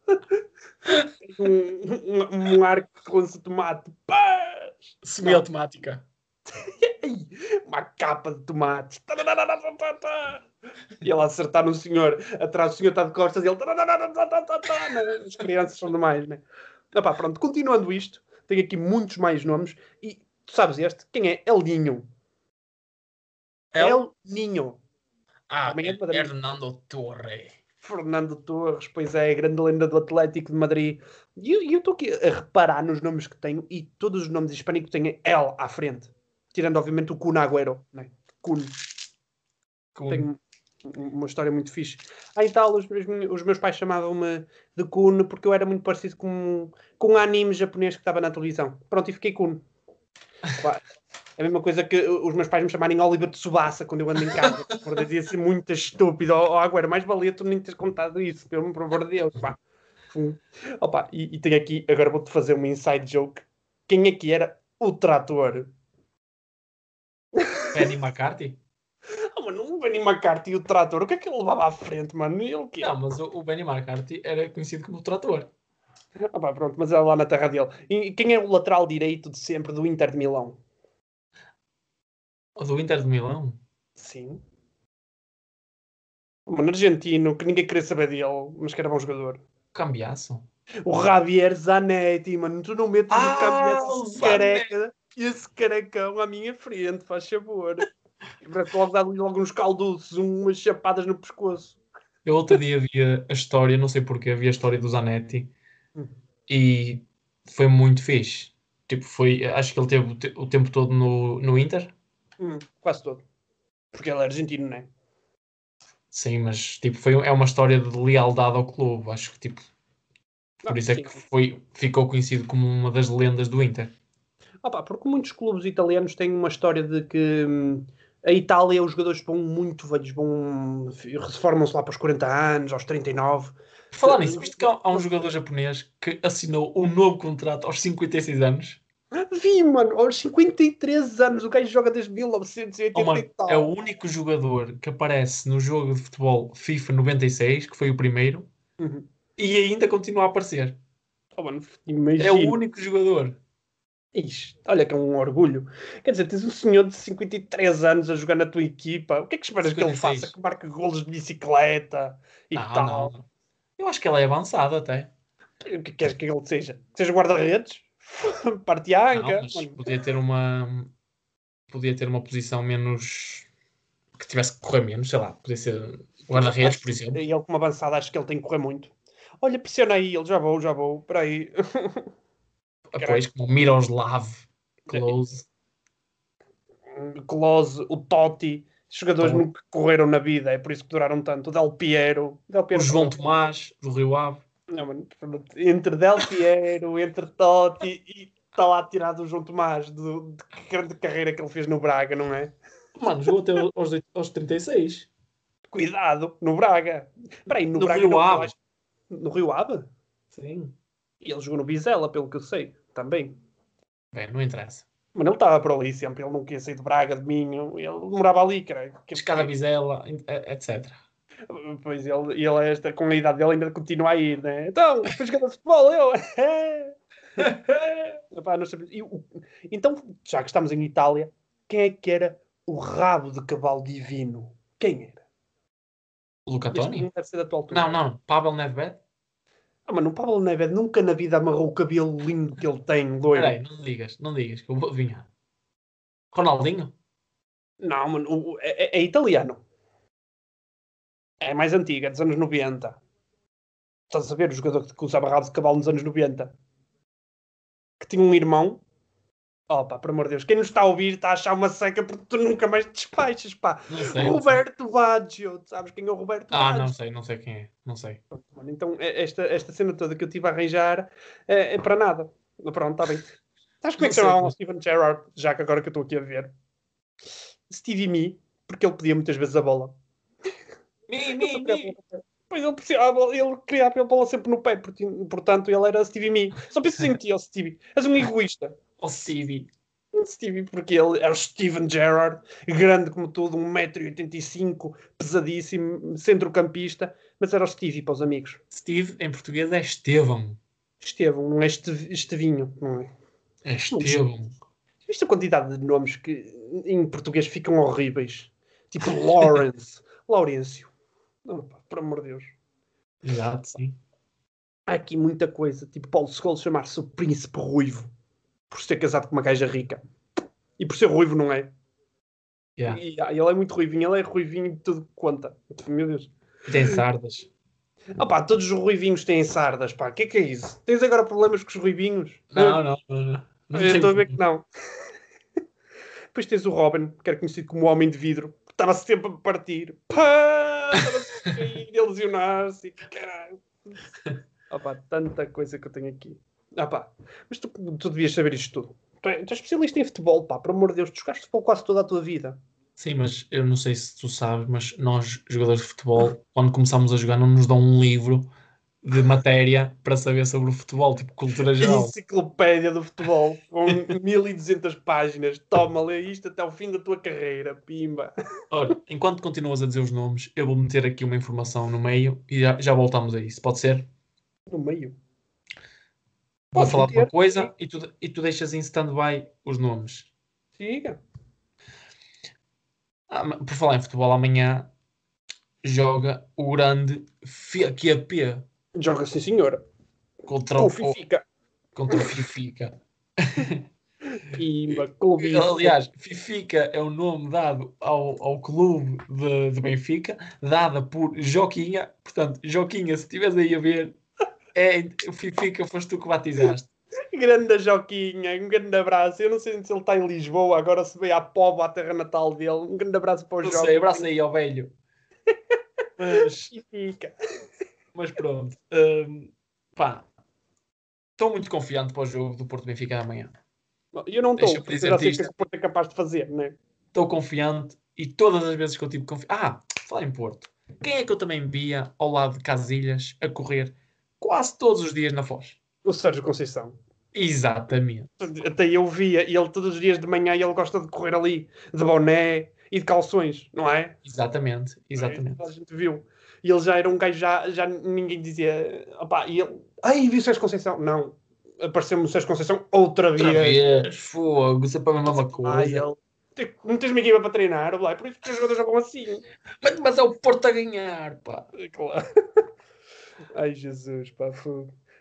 Um, um, um arco que lança tomate. Pás! Não.
Semiautomática.
Ai, uma capa de tomates. E ele a acertar no senhor. Atrás o senhor está de costas e ele. Não, as crianças são demais, né? Epá, pronto, continuando isto, tenho aqui muitos mais nomes. E tu sabes este? Quem é? El Ninho.
El?
El Ninho.
Ah,
Também é de
é
Madrid.
Hernando Torre.
Fernando Torres, pois é, a grande lenda do Atlético de Madrid. E eu eu estou aqui a reparar nos nomes que tenho e todos os nomes hispânicos têm El à frente. Tirando, obviamente, o Kun Agüero. Né? Kun.
Com...
Tem uma história muito fixe. Ah, e tal, os meus, os meus pais chamavam-me de Kun porque eu era muito parecido com, com um anime japonês que estava na televisão. Pronto, e fiquei Kun. Pá, é a mesma coisa que os meus pais me chamarem Oliver de Tsubasa quando eu ando em casa. Por dizia ser muito estúpido. Oh, Agüero, mais valia tu nem teres contado isso, pelo amor de Deus. Pá. Opa, e, e tenho aqui, agora vou-te fazer uma inside joke. Quem é que era o trator?
Penny McCarthy?
Ah, mano, o Benny McCarthy e o trator, o que é que ele levava à frente, mano? Ele o quê?
Não, mas o, o Benny McCarthy era conhecido como o trator.
Ah, pá, pronto, mas é lá na terra dele. E quem é o lateral direito de sempre do Inter de Milão?
O do Inter de Milão?
Sim. Mano, argentino, que ninguém queria saber dele, mas que era bom jogador.
Cambiaço.
O Javier Zanetti, mano, tu não metes o
Ah,
cabeça,
o
esse
Zanetti!
careca, esse carecão à minha frente, faz favor. Parece logo dar-lhe logo uns calduços, umas chapadas no pescoço.
Eu outro dia via a história, não sei porquê, vi a história do Zanetti
Hum,
e foi muito fixe. Tipo, foi, acho que ele teve o, te- o tempo todo no, no Inter.
hum, quase todo. Porque ele é argentino, não é?
Sim, mas tipo, foi, é uma história de lealdade ao clube. Acho que tipo, por
Ah,
isso é
sim.
que foi, ficou conhecido como uma das lendas do Inter.
Ah, pá, porque muitos clubes italianos têm uma história de que hum, a Itália, os jogadores vão muito velhos, vão, reformam-se lá para os quarenta anos, aos trinta e nove.
Por
Eh,
falar nisso, viste que há, há um jogador japonês que assinou um novo contrato aos cinquenta e seis anos?
Vi, mano, aos cinquenta e três anos, o gajo joga desde mil novecentos e
Oh,
oitenta e
mano, é o
tal.
único jogador que aparece no jogo de futebol FIFA noventa e seis, que foi o primeiro,
Uhum.
e ainda continua a aparecer.
Oh, mano,
É o
imagina.
único jogador.
Isto, olha que é um orgulho. Quer dizer, tens um senhor de cinquenta e três anos a jogar na tua equipa. O que é que esperas que ele faça?
cinquenta e seis.
Que marque golos de bicicleta e
Não, não,
tal.
não. Eu acho que ele é avançado até.
O que queres que ele seja? Que seja guarda-redes? Parte
Não,
anca?
mas
Mano,
podia ter uma, podia ter uma posição menos, que tivesse que correr menos, sei lá, podia ser guarda-redes, por exemplo.
E ele com uma avançada, acho que ele tem que correr muito. Olha, pressiona aí, ele já vou, já vou, espera aí.
Depois, como o Miroslav Klose.
Klose, o Totti, jogadores
Totti.
nunca correram na vida, é por isso que duraram tanto. O Del Piero, Del
O
Piero
João
correu.
Tomás, do Rio Ave.
Não, mano, entre Del Piero, entre Totti e está lá tirado o João Tomás do, de que grande carreira que ele fez no Braga, não é?
Mano, jogou até aos, aos trinta e seis.
Cuidado, no Braga. Espera aí, no,
No
Braga
Rio
não, eu
Ave.
acho- no Rio Ave?
Sim.
E ele jogou no Vizela, pelo que eu sei, também.
Bem, não interessa.
Mas ele estava por ali sempre, ele não queria sair de Braga, de Minho, ele morava ali, cara. Que-
Escada Vizela, etcétera.
Pois ele, ele esta, com a idade dele ainda continua a ir, né? Então, foi jogador de futebol, eu. Epá, não sabia- e o- Então, já que estamos em Itália, quem é que era o rabo de cavalo divino? Quem era?
Luca
Este
Toni?
não deve ser da tua altura.
Não, não. Pavel Nedved?
Ah, mano, o Pablo Neves nunca na vida amarrou o cabelo lindo que ele tem,
Espera aí,
loiro.
não digas, não digas, que eu vou adivinhar. Ronaldinho?
Não, mano, o- o- é, é italiano. É mais antiga, dos anos noventa. Estás a ver o jogador que usava rabo de cavalo nos anos noventa? Que tinha um irmão. Opa, por amor de Deus, quem nos está a ouvir está a achar uma seca porque tu nunca mais te despachas, pá.
Não sei, não sei.
Roberto Baggio, sabes quem é o Roberto
Ah, não
Baggio?
sei, não sei quem é. Não sei.
Pronto, mano, então, é- esta, esta cena toda que eu tive a arranjar é, é para nada. Pronto, está bem. Sabes como é
Não
que
sei.
chamavam o Steven Gerrard, já que agora que eu estou aqui a ver? Stevie Me, porque ele pedia muitas vezes a bola.
Mi,
Ele
mi,
só queria a
mi.
bola no pé. Pois ele, precisava- a bola- ele queria a bola sempre no pé, porque, portanto ele era Stevie Me. Só pensa em ti, ó Stevie. És um egoísta.
O Civi.
Stevie, porque ele é o Steven Gerrard, grande como tudo, um metro e oitenta e cinco, pesadíssimo, centrocampista, mas era o Stevie para os amigos.
Steve, em português, é Estevão.
Estevão, não é este, Estevinho, não é?
É Estevão.
Viste a quantidade de nomes que em português ficam horríveis? Tipo Lawrence, Laurêncio. Não, pá, por amor de Deus.
Exato, sim.
Há aqui muita coisa, tipo Paulo Scholes chamar-se o Príncipe Ruivo, por ser casado com uma gaja rica. E por ser ruivo, não é?
Yeah.
E, ah, ele é muito ruivinho, ele é ruivinho de tudo que conta. Meu Deus.
Tem sardas.
Ah pá, todos os ruivinhos têm sardas, pá. O que é que é isso? Tens agora problemas com os ruivinhos?
Não, não, não. não. Não
Eu
tem
estou a ver que não. Depois tens o Robin, que era conhecido como o Homem de Vidro, que estava sempre a partir. Pá! Estava sempre a cair, a lesionar-se. Caralho. Ah pá, tanta coisa que eu tenho aqui. Ah pá, mas tu, tu devias saber isto tudo. Tu, é- tu és especialista em futebol, pá. Por amor de Deus, tu jogaste futebol quase toda a tua vida.
Sim, mas eu não sei se tu sabes, mas nós, jogadores de futebol, quando começamos a jogar, não nos dão um livro de matéria para saber sobre o futebol, tipo cultura geral.
Enciclopédia do futebol, com mil e duzentas páginas. Toma, lê isto até ao fim da tua carreira, pimba.
Olha, enquanto continuas a dizer os nomes, eu vou meter aqui uma informação no meio e já, já voltamos a isso. Pode ser?
No meio.
Vou
Podes
falar de uma
meter.
coisa e tu, e tu deixas em stand-by os nomes.
Siga.
Ah, mas por falar em futebol, amanhã joga o grande F Q P
Joga sim, senhora.
contra
Com
o,
o Fifica.
contra o Fifica.
Pimba, clube.
Aliás, Fifica é o nome dado ao, ao clube de, de Benfica, dada por Joquinha. Portanto, Joquinha, se estiveres aí a ver, é o Fifica, foste tu que batizaste.
Grande Joquinha, um grande abraço. Eu não sei se ele está em Lisboa, agora se veio à Póvoa, à terra natal dele. Um grande abraço para o
Não
Joquinha.
sei, abraço aí ao velho. Mas,
E fica.
mas pronto. Hum, pá, estou muito confiante para o jogo do Porto Benfica amanhã.
Eu não estou,
Deixa-me
porque eu já
dizer-te
sei o que é
isto.
que o Porto é capaz de fazer, não é?
Estou confiante e todas as vezes que eu tive confiança. Ah, falar em Porto. Quem é que eu também via ao lado de Casilhas a correr quase todos os dias na Foz?
O Sérgio Conceição.
Exatamente.
Até eu via, e ele todos os dias de manhã ele gosta de correr ali, de boné e de calções, não é?
Exatamente. Exatamente.
A gente viu. E ele já era um gajo, já, já ninguém dizia, opá, e ele, ai, vi o Sérgio Conceição. Não, apareceu-me o Sérgio Conceição outra vez.
Outra vez. Fogo. Sempre a mesma
Ah,
coisa.
ele, "Tem- não tens uma equipa para treinar, blá, por isso que os jogadores jogam assim.
Mas, mas é o Porto a ganhar, pá.
Claro. Ai, Jesus, pá, fogo.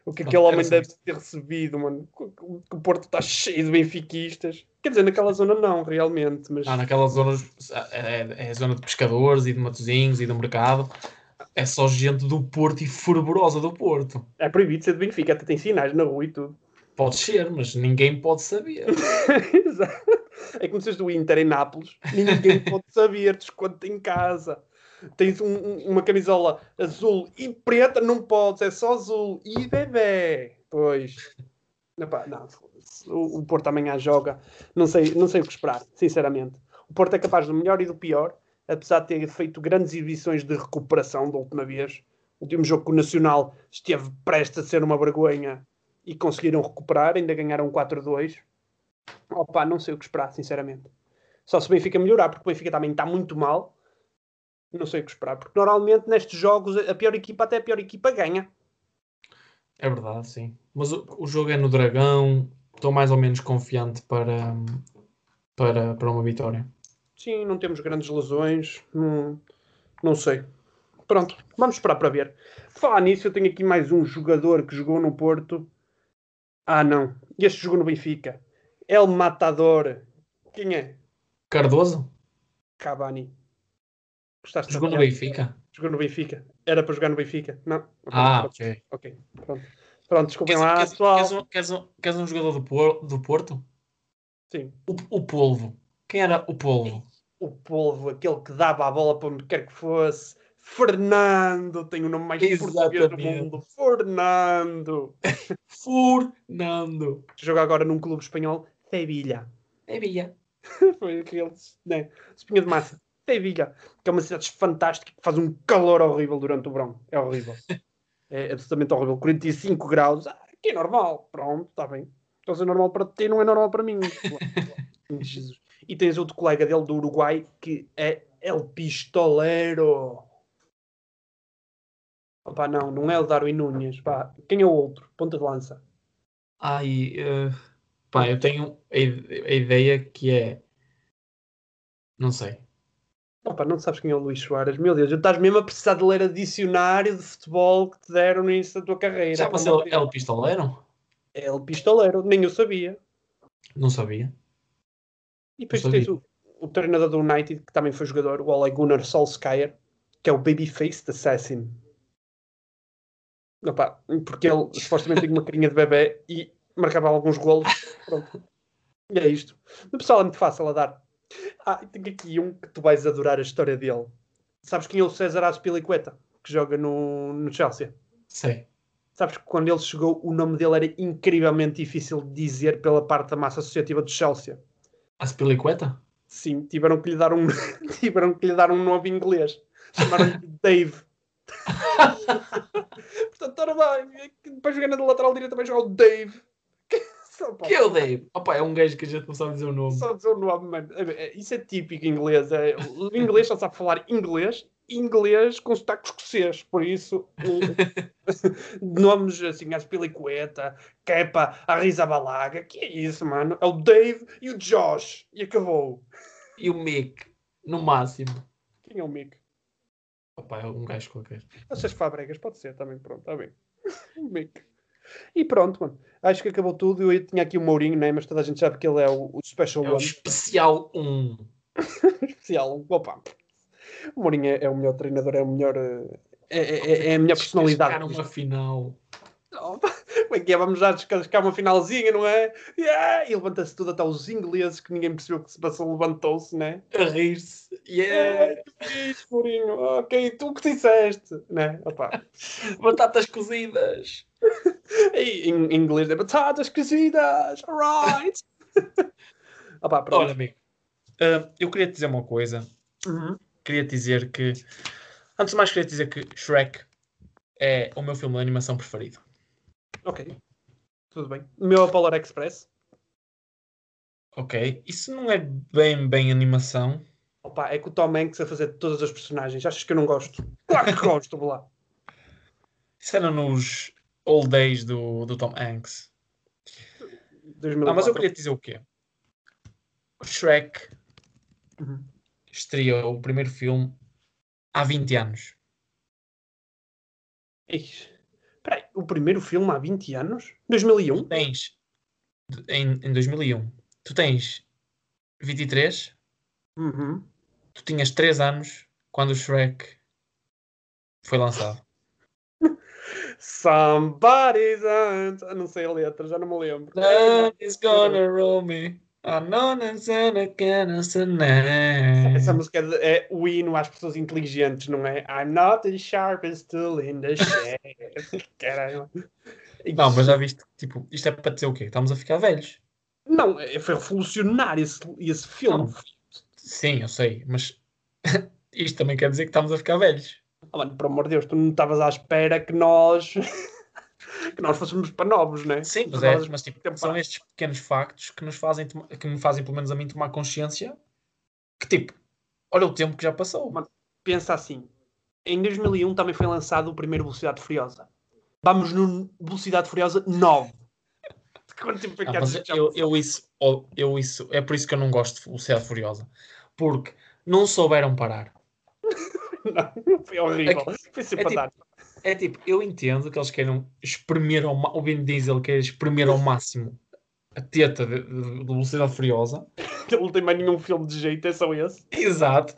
O que
Pronto,
aquele homem
era só
deve
isso.
ter recebido, mano. Que que o Porto está cheio de benfiquistas. Quer dizer, naquela zona não, realmente, mas
Não, naquelas zonas é, é, é a zona de pescadores e de Matosinhos e do mercado. É só gente do Porto e fervorosa do Porto.
é proibido ser de Benfica, até tem sinais na rua e tudo.
Pode ser, mas ninguém pode saber.
Exato. É como se fosse do Inter em Nápoles. Ninguém pode saber, desconto em casa. Tens um- um- uma camisola azul e preta, não podes, é só azul. E bebê. Pois. Epá, não, o, o Porto amanhã joga. Não sei, não sei o que esperar, sinceramente. O Porto é capaz do melhor e do pior, apesar de ter feito grandes exibições de recuperação da última vez. O último jogo com o Nacional esteve prestes a ser uma vergonha e conseguiram recuperar, ainda ganharam quatro a dois. Opa, não sei o que esperar, sinceramente. Só se o Benfica melhorar, porque o Benfica também está muito mal. Não sei o que esperar, porque normalmente nestes jogos a pior equipa, até a pior equipa, ganha.
É verdade, sim. Mas o, o jogo é no Dragão. Estou mais ou menos confiante para, para, para uma vitória.
Sim, não temos grandes lesões. Não, não sei. Pronto, vamos esperar para ver. Falar nisso, eu tenho aqui mais um jogador que jogou no Porto. Ah, não. Este jogou no Benfica. El Matador. Quem é?
Cardoso?
Cavani. Gostaste da
Jogou no
piada?
Benfica?
Jogou no Benfica. Era para jogar no Benfica? Não? Então,
Ah,
pronto.
ok.
Ok, pronto. Pronto, desculpem
Queres,
lá,
queres, queres,
pessoal.
um, queres, um, queres um jogador do, Por, do Porto?
Sim.
O, o Polvo. Quem era o Polvo?
O polvo, aquele que dava a bola para onde quer que fosse. Fernando. Tem o nome mais português do mundo.
Exatamente.
Fernando.
Fernando.
Joga agora num clube espanhol. Sevilla.
É Bia.
Foi aqueles, né? Espinha de massa. Sevilha, que é uma cidade fantástica, que faz um calor horrível durante o verão. É horrível. É absolutamente horrível. quarenta e cinco graus. Ah, que é normal. Pronto, está bem. Então, se é normal para ti, não é normal para mim. Jesus. E tens outro colega dele do Uruguai que é El Pistolero. Opa, não, não é o Darwin Núñez. Pá. Quem é o outro? Ponta de lança.
Ai, eh, pá, eu tenho a, ide- a ideia que é. Não sei.
Opa, não sabes quem é o Luís Soares? Meu Deus, já estás mesmo a precisar de ler a dicionário de futebol que te deram no início da tua carreira, pelo
Chama-se
amor de
El,
Deus.
El Pistolero?
É El Pistolero, nem eu sabia.
Não sabia.
E
Não
depois tens
sabia.
o, o treinador do United, que também foi jogador, o Ole Gunnar Solskjaer, que é o Babyface Assassin. Opa, porque ele supostamente tem uma carinha de bebê e marcava alguns golos. Pronto. E é isto. O pessoal é muito fácil a dar. Ah, e tenho aqui um que tu vais adorar a história dele. Sabes quem é o César Azpilicueta, que joga no, no Chelsea?
Sei.
Sabes que quando ele chegou, o nome dele era incrivelmente difícil de dizer pela parte da massa associativa do Chelsea.
Aspilicueta?
Sim, tiveram que lhe dar um, tiveram que lhe dar um nome inglês. Chamaram-lhe Dave. Portanto, ora bem, depois jogando na lateral direita também jogar o Dave. Só, pá,
Que é o Dave? Opa, é um gajo que a gente não sabe dizer o nome.
só dizer o nome, mano. É- é- Isso é típico inglês. É, o inglês só sabe falar inglês, inglês com sotaque escocês. Por isso, o- nomes assim, as Pilicueta, Kepa, Arrizabalaga. Que é isso, mano? É o Dave e o Josh. E acabou.
E o Mick, no máximo.
Quem é o Mick?
Opa, é um gajo qualquer.
Essas Fabregas, pode ser também. Pronto, está bem. O Mick. E pronto, mano. Acho que acabou tudo. Eu tinha aqui o Mourinho, né? Mas toda a gente sabe que ele é o, o Special
É o
One.
especial um.
Especial. Opa. O Mourinho é, é o melhor treinador, é o melhor. eh, É, é- é a melhor personalidade
Descascar
que
uma
existe.
final.
Opa, como é que é? Vamos já descascar uma finalzinha, não é? Yeah! E levanta-se tudo, até os ingleses que ninguém percebeu o que se passou, levantou-se, né?
A rir-se.
É,
Yeah!
que fixe, Mourinho. Ok, tu o que disseste, né? Opa.
Batatas cozidas.
E, em, em inglês é batatas cozidas, alright. Opa,
Olha,
pronto.
amigo, ah, eu queria te dizer uma coisa.
Uhum.
Queria te dizer que. Antes de mais, queria te dizer que Shrek é o meu filme de animação preferido.
Ok, tudo bem. O meu é o Polar Express.
Ok? Isso não é bem, bem animação.
Opa, é que o Tom Hanks a fazer todas as personagens. Achas que eu não gosto? Claro que gosto, vou lá.
Isso era nos old days do, do Tom Hanks. Ah, mas eu
dois mil e quatro.
queria te dizer o quê? O Shrek
Uhum.
estreou o primeiro filme há vinte anos.
Ixi. Espera aí. o primeiro filme há vinte anos? dois mil e um?
Tu tens, em, em dois mil e um, tu tens vinte e três,
Uhum.
tu tinhas três anos quando o Shrek foi lançado.
Somebody's aunt. Ah, não sei a letra, já não me lembro.
Love is gonna roll me. I know that's gonna get us tonight.
Essa música é, de- é o hino às pessoas inteligentes, não é? I'm not the sharpest tool in the shed. Caralho.
Não, mas já viste, tipo, isto é para dizer o quê? Estamos a ficar velhos.
Não, é- foi revolucionário esse, esse filme.
Não. Sim, eu sei, mas isto também quer dizer que estamos a ficar velhos.
Oh, mano, por amor de Deus, tu não estavas à espera que nós que nós fôssemos para novos, né?
Sim, mas,
Tu
é,
estavas
mas tipo,
tempo
são
para-
estes pequenos factos que nos fazem, toma- que me fazem, pelo menos a mim, tomar consciência que, tipo, olha o tempo que já passou.
Mano, pensa assim. Em dois mil e um também foi lançado o primeiro Velocidade Furiosa. Vamos no Velocidade Furiosa nove. Quanto tempo é
Ah,
que
mas
já
eu,
passou?
eu, isso, eu, eu isso, é por isso que eu não gosto de Velocidade Furiosa. Porque não souberam parar.
Não, foi
É,
horrível.
que-
Foi
é
sempre
tipo,
a dar.
é tipo, eu entendo que eles queiram espremer ao ma- o Vin Diesel quer espremer ao máximo a teta de, de- de Velocidade Furiosa.
Ele não tem mais nenhum filme de jeito, é só esse.
Exato.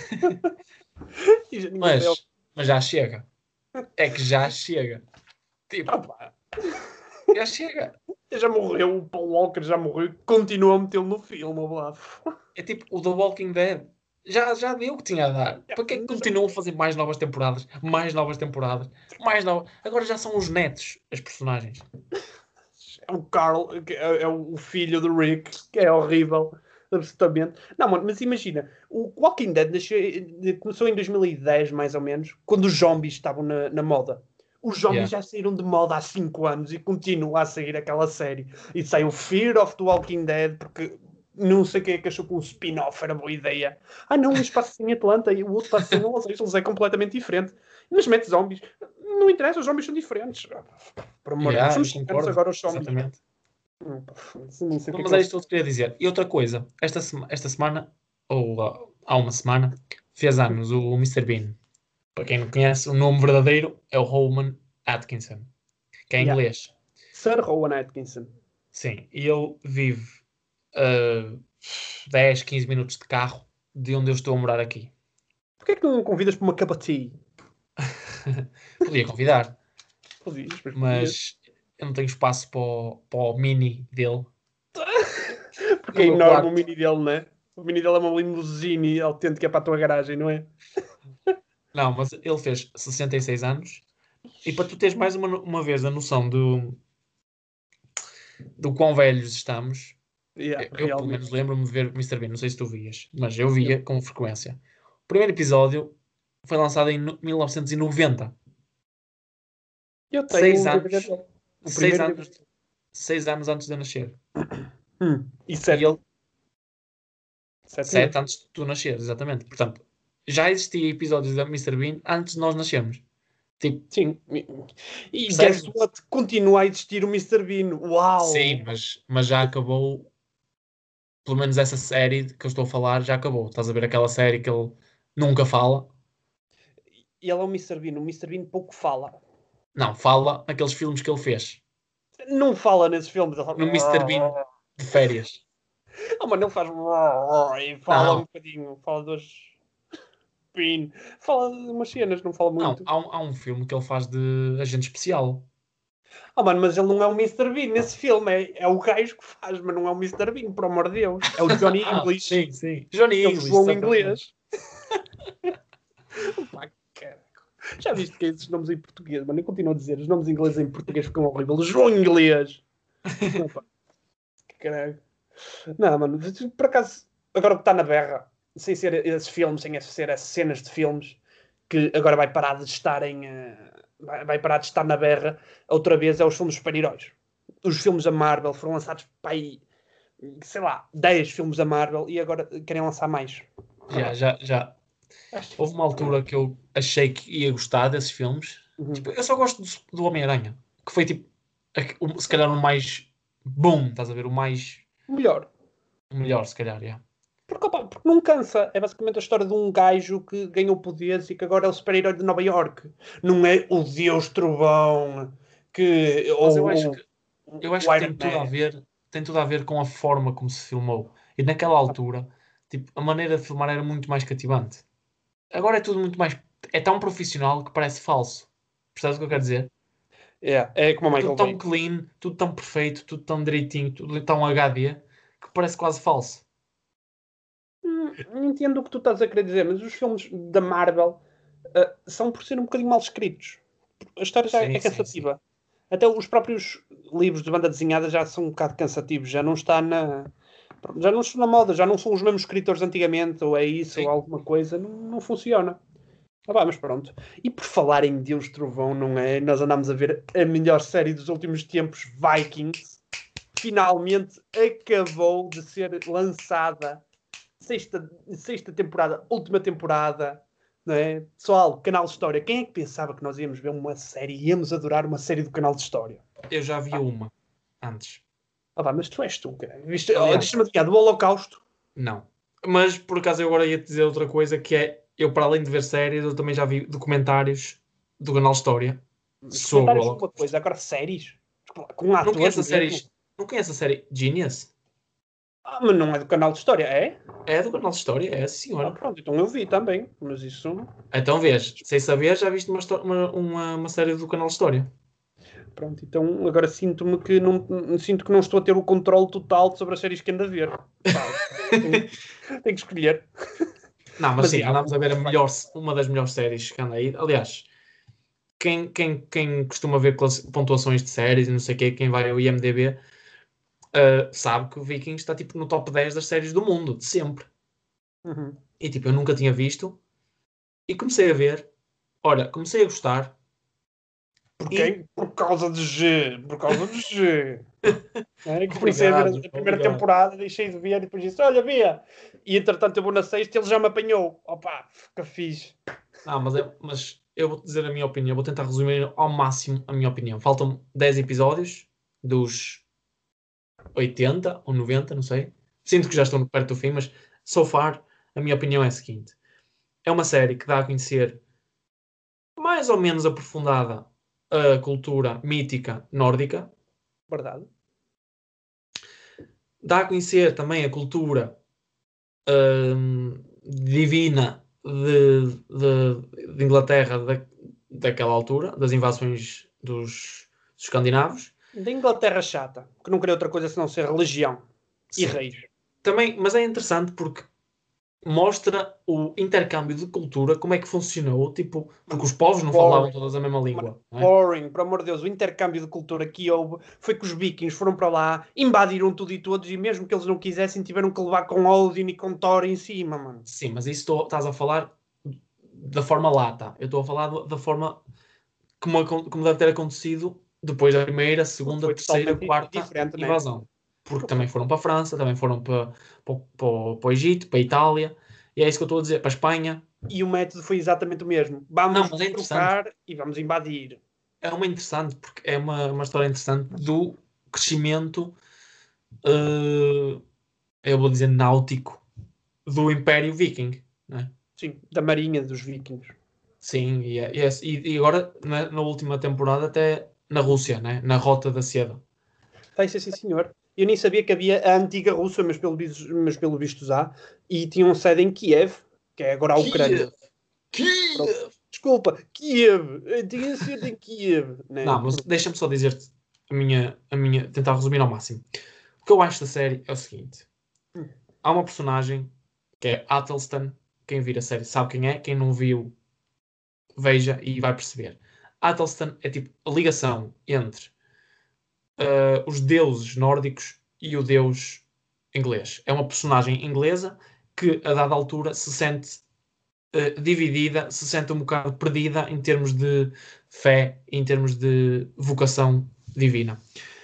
E já ninguém vê.
Mas, mas já chega. É que já chega. Tipo,
Ah, pá,
já chega.
já morreu, o Paul Walker já morreu, continua a metê-lo no filme, ó lá.
É tipo o The Walking Dead. Já, já deu o que tinha a dar. Para que é que continuam a fazer mais novas temporadas? Mais novas temporadas? Mais novas. Agora já são os netos, as personagens.
É o Carl, que é, é o filho do Rick, que é horrível, absolutamente. Não, mano, mas imagina, o Walking Dead nasceu, começou em dois mil e dez, mais ou menos, quando os zombies estavam na, na moda. Os zombies
Yeah.
já saíram de moda há cinco anos e continua a sair aquela série. E saiu Fear of the Walking Dead, porque não sei quem é que achou que um spin-off era boa ideia. Ah não, um espaço em Atlanta e o outro passa em Los Angeles, é completamente diferente. Mas mete zombies. Não interessa, os zombies são diferentes. Por amor de Deus,
Yeah,
são
eu
gigantes
concordo.
agora os zombies.
Exatamente.
Hum, pá, foda-se, não sei o que é
Mas
que
é
eles-
isto que eu te queria dizer. E outra coisa, esta, sema- esta semana, ou ah, há uma semana, fez anos o mister Bean. Para quem não conhece, o nome verdadeiro é o Rowan Atkinson, que é
Yeah.
inglês.
Sir Rowan Atkinson.
Sim, e ele vive ah, dez, quinze minutos de carro de onde eu estou a morar aqui.
Porquê é que não convidas para uma cup of tea?
Podia convidar,
Podias, mas podias.
mas eu não tenho espaço para o, para o mini dele.
Porque é
no meu
enorme
quarto.
o mini dele, não é? O mini dele é uma limusine autêntica para a tua garagem, não é?
Não, mas ele fez sessenta e seis anos. E para tu teres mais uma, uma vez a noção do, do quão velhos estamos,
Yeah,
eu, eu pelo
realmente.
menos lembro-me de ver mister Bean, não sei se tu vias, mas eu via com frequência. O primeiro episódio foi lançado em no- mil novecentos e noventa.
Eu tenho
Seis
um
anos,
D V D dele. O
seis
primeiro
anos, seis anos antes de eu nascer.
Hum. E
E
sete.
ele,
Sete
sete
anos.
antes de tu nasceres, exatamente. Portanto, já existia episódios da mister Bean antes de nós nascermos. Tipo,
Sim. E
Percebes?
guess what? Continua a existir o mister Bean. Uau!
sim, mas, mas já acabou. Pelo menos essa série que eu estou a falar já acabou. Estás a ver aquela série que ele nunca fala?
E ele é o mister Bean. O mister Bean pouco fala.
Não, fala naqueles filmes que ele fez.
Não fala nesses filmes. Ele fala...
No mister Bean de férias.
Ah, mano, ele faz... E fala
Não.
um bocadinho. Fala dos... Bean. Fala de umas cenas, não fala
Não,
muito.
há um, há um filme que ele faz de agente especial.
Ah, mano, mas ele não é o mister Bean nesse filme. É, é o gajo que faz, mas não é o mister Bean, por amor de Deus. É o Johnny
Ah,
English.
sim, sim. Johnny
É o
English.
João
exatamente.
Inglês. Pá, caraca. Já viste que é esses nomes em português, mano? Eu continuo a dizer, os nomes ingleses em português ficam horríveis. João Inglês. Não, pá. Caralho. Não, mano, por acaso, agora que está na berra, sem ser esses filmes, sem ser essas cenas de filmes, que agora vai parar de estar em. eh, vai, vai parar de estar na berra, outra vez é os filmes de super-heróis. Os filmes da Marvel foram lançados para aí, sei lá, dez filmes da Marvel e agora querem lançar mais.
Já, já, já. Houve uma altura que eu achei que ia gostar desses filmes.
Uhum.
Tipo, eu só gosto do, do Homem-Aranha. Que foi tipo, a- o- se calhar o mais bom, estás a ver? O mais.
Melhor.
O melhor, se calhar, yeah.
Porque, opa, porque não cansa. É basicamente a história de um gajo que ganhou poderes e que agora é o super-herói de Nova York. Não é o Deus Trovão que,
Mas
ou,
eu acho
ou
que, eu acho
o
que
Iron
tem tudo a
Man.
ver, tem tudo a ver com a forma como se filmou. E naquela altura, tipo, a maneira de filmar era muito mais cativante. Agora é tudo muito mais. É tão profissional que parece falso. Percebes o que eu quero dizer?
É, é como o
É tudo
Michael
tão
Bay.
clean, tudo tão perfeito, tudo tão direitinho, tudo tão H D que parece quase falso.
Hum, entendo o que tu estás a querer dizer, mas os filmes da Marvel ah, são por ser um bocadinho mal escritos. A história já
Sim,
é
sim, sim.
cansativa. Até os próprios livros de banda desenhada já são um bocado cansativos, já não está na. Já não estão na moda, já não são os mesmos escritores de antigamente, ou é isso, ou
Sim.
alguma coisa, não, não funciona. Ah, pá, mas pronto. E por falar em Deus Trovão, não é? Nós andámos a ver a melhor série dos últimos tempos, Vikings. Finalmente acabou de ser lançada. Sexta, sexta temporada, última temporada. Não é? Pessoal, canal de História. Quem é que pensava que nós íamos ver uma série, íamos adorar uma série do canal de História?
Eu já vi
Ah,
uma antes.
ah pá, mas tu és tu, cara. Viste, oh,
Aliás,
deixa-me adivinhar, do Holocausto.
não. Mas por acaso eu agora ia te dizer outra coisa que é, eu para além de ver séries, eu também já vi documentários do canal História
Os
sobre o
comentários são uma
Holocausto.
coisa, agora séries. Com
Não
atores
conheço a série,
mesmo.
não conheço a série Genius?
Ah, mas não é do canal de História, é?
É do canal História, é, sim,
Ah,
senhora.
pronto, então eu vi também. Mas isso.
Então vês, sem saber, já viste uma, histó- uma, uma, uma série do canal História.
Pronto, então agora sinto-me que não sinto que não estou a ter o controle total sobre as séries que ando a ver. Pá, tenho, tenho que escolher.
Não, mas
Mas
sim,
yeah,
andámos a
o,
ver a
o
melhor,
Vikings.
uma das melhores séries que anda aí. Aliás, quem, quem, quem costuma ver classi- pontuações de séries e não sei o quê, quem vai ao I M D B, uh, sabe que o Vikings está tipo no top dez das séries do mundo, de sempre.
Uhum.
E tipo, eu nunca tinha visto e comecei a ver. Olha, comecei a gostar e.
Porquê? Por causa de G. Por causa de G. É que comecei a ver
Obrigado,
a, a primeira
obrigado.
temporada, deixei de ver e depois disse: Olha, via. E entretanto eu vou na sexta e ele já me apanhou. Opa, fica fixe.
Não, mas, é, mas eu vou-te dizer a minha opinião, vou tentar resumir ao máximo a minha opinião. Faltam dez episódios dos oitenta ou noventa, não sei. Sinto que já estou perto do fim, mas so far a minha opinião é a seguinte. É uma série que dá a conhecer mais ou menos aprofundada a cultura mítica nórdica,
Verdade.
dá a conhecer também a cultura hum, divina de, de- de Inglaterra da, daquela altura, das invasões dos, dos escandinavos.
Da Inglaterra chata, que não queria outra coisa senão ser religião e
Sim.
reis.
Também, mas é interessante porque mostra o intercâmbio de cultura, como é que funcionou, tipo, porque
Mano,
os povos não falavam
boring.
todas a mesma
Mano,
língua, não é?
boring, por amor de Deus, o intercâmbio de cultura que houve foi que os vikings foram para lá, invadiram tudo e todos, e mesmo que eles não quisessem, tiveram que levar com Odin e com Thor em cima, mano.
Sim, mas isso estou- estás a falar da forma lata. Eu estou a falar do- da forma como, acon- como deve ter acontecido depois da primeira,
Porque
segunda,
foi
terceira,
totalmente
quarta
diferente, né?
invasão. Porque
Porque foi
também foram para a França, também foram para, para, para, para o Egito, para a Itália, e é isso que eu estou a dizer, para a Espanha.
E o método foi exatamente o mesmo.
Não,
Vamos
mas é interessante.
trocar e vamos invadir.
É uma interessante, porque é uma, uma história interessante do crescimento, eh, eu vou dizer, náutico do Império Viking, né?
Sim, da marinha dos vikings.
Sim, e, é- e, é- e- e agora na, na última temporada até na Rússia, né? Na Rota da Seda.
Vai ser sim, senhor. Eu nem sabia que havia a antiga Rússia, mas pelo, visto- mas pelo visto já. E tinham sede em Kiev, que é agora a Ucrânia.
Kiev!
Pronto.
Kiev!
Desculpa, Kiev. Eu tinha sede em Kiev. Né?
Não, mas deixa-me só dizer-te a minha, a minha, tentar resumir ao máximo. O que eu acho da série é o seguinte: há uma personagem que é Athelstan. Quem vir a série sabe quem é, quem não viu, veja e vai perceber. Athelstan é tipo a ligação entre uh, os deuses nórdicos e o deus inglês. É uma personagem inglesa que, a dada altura, se sente uh, dividida, se sente um bocado perdida em termos de fé, em termos de vocação divina.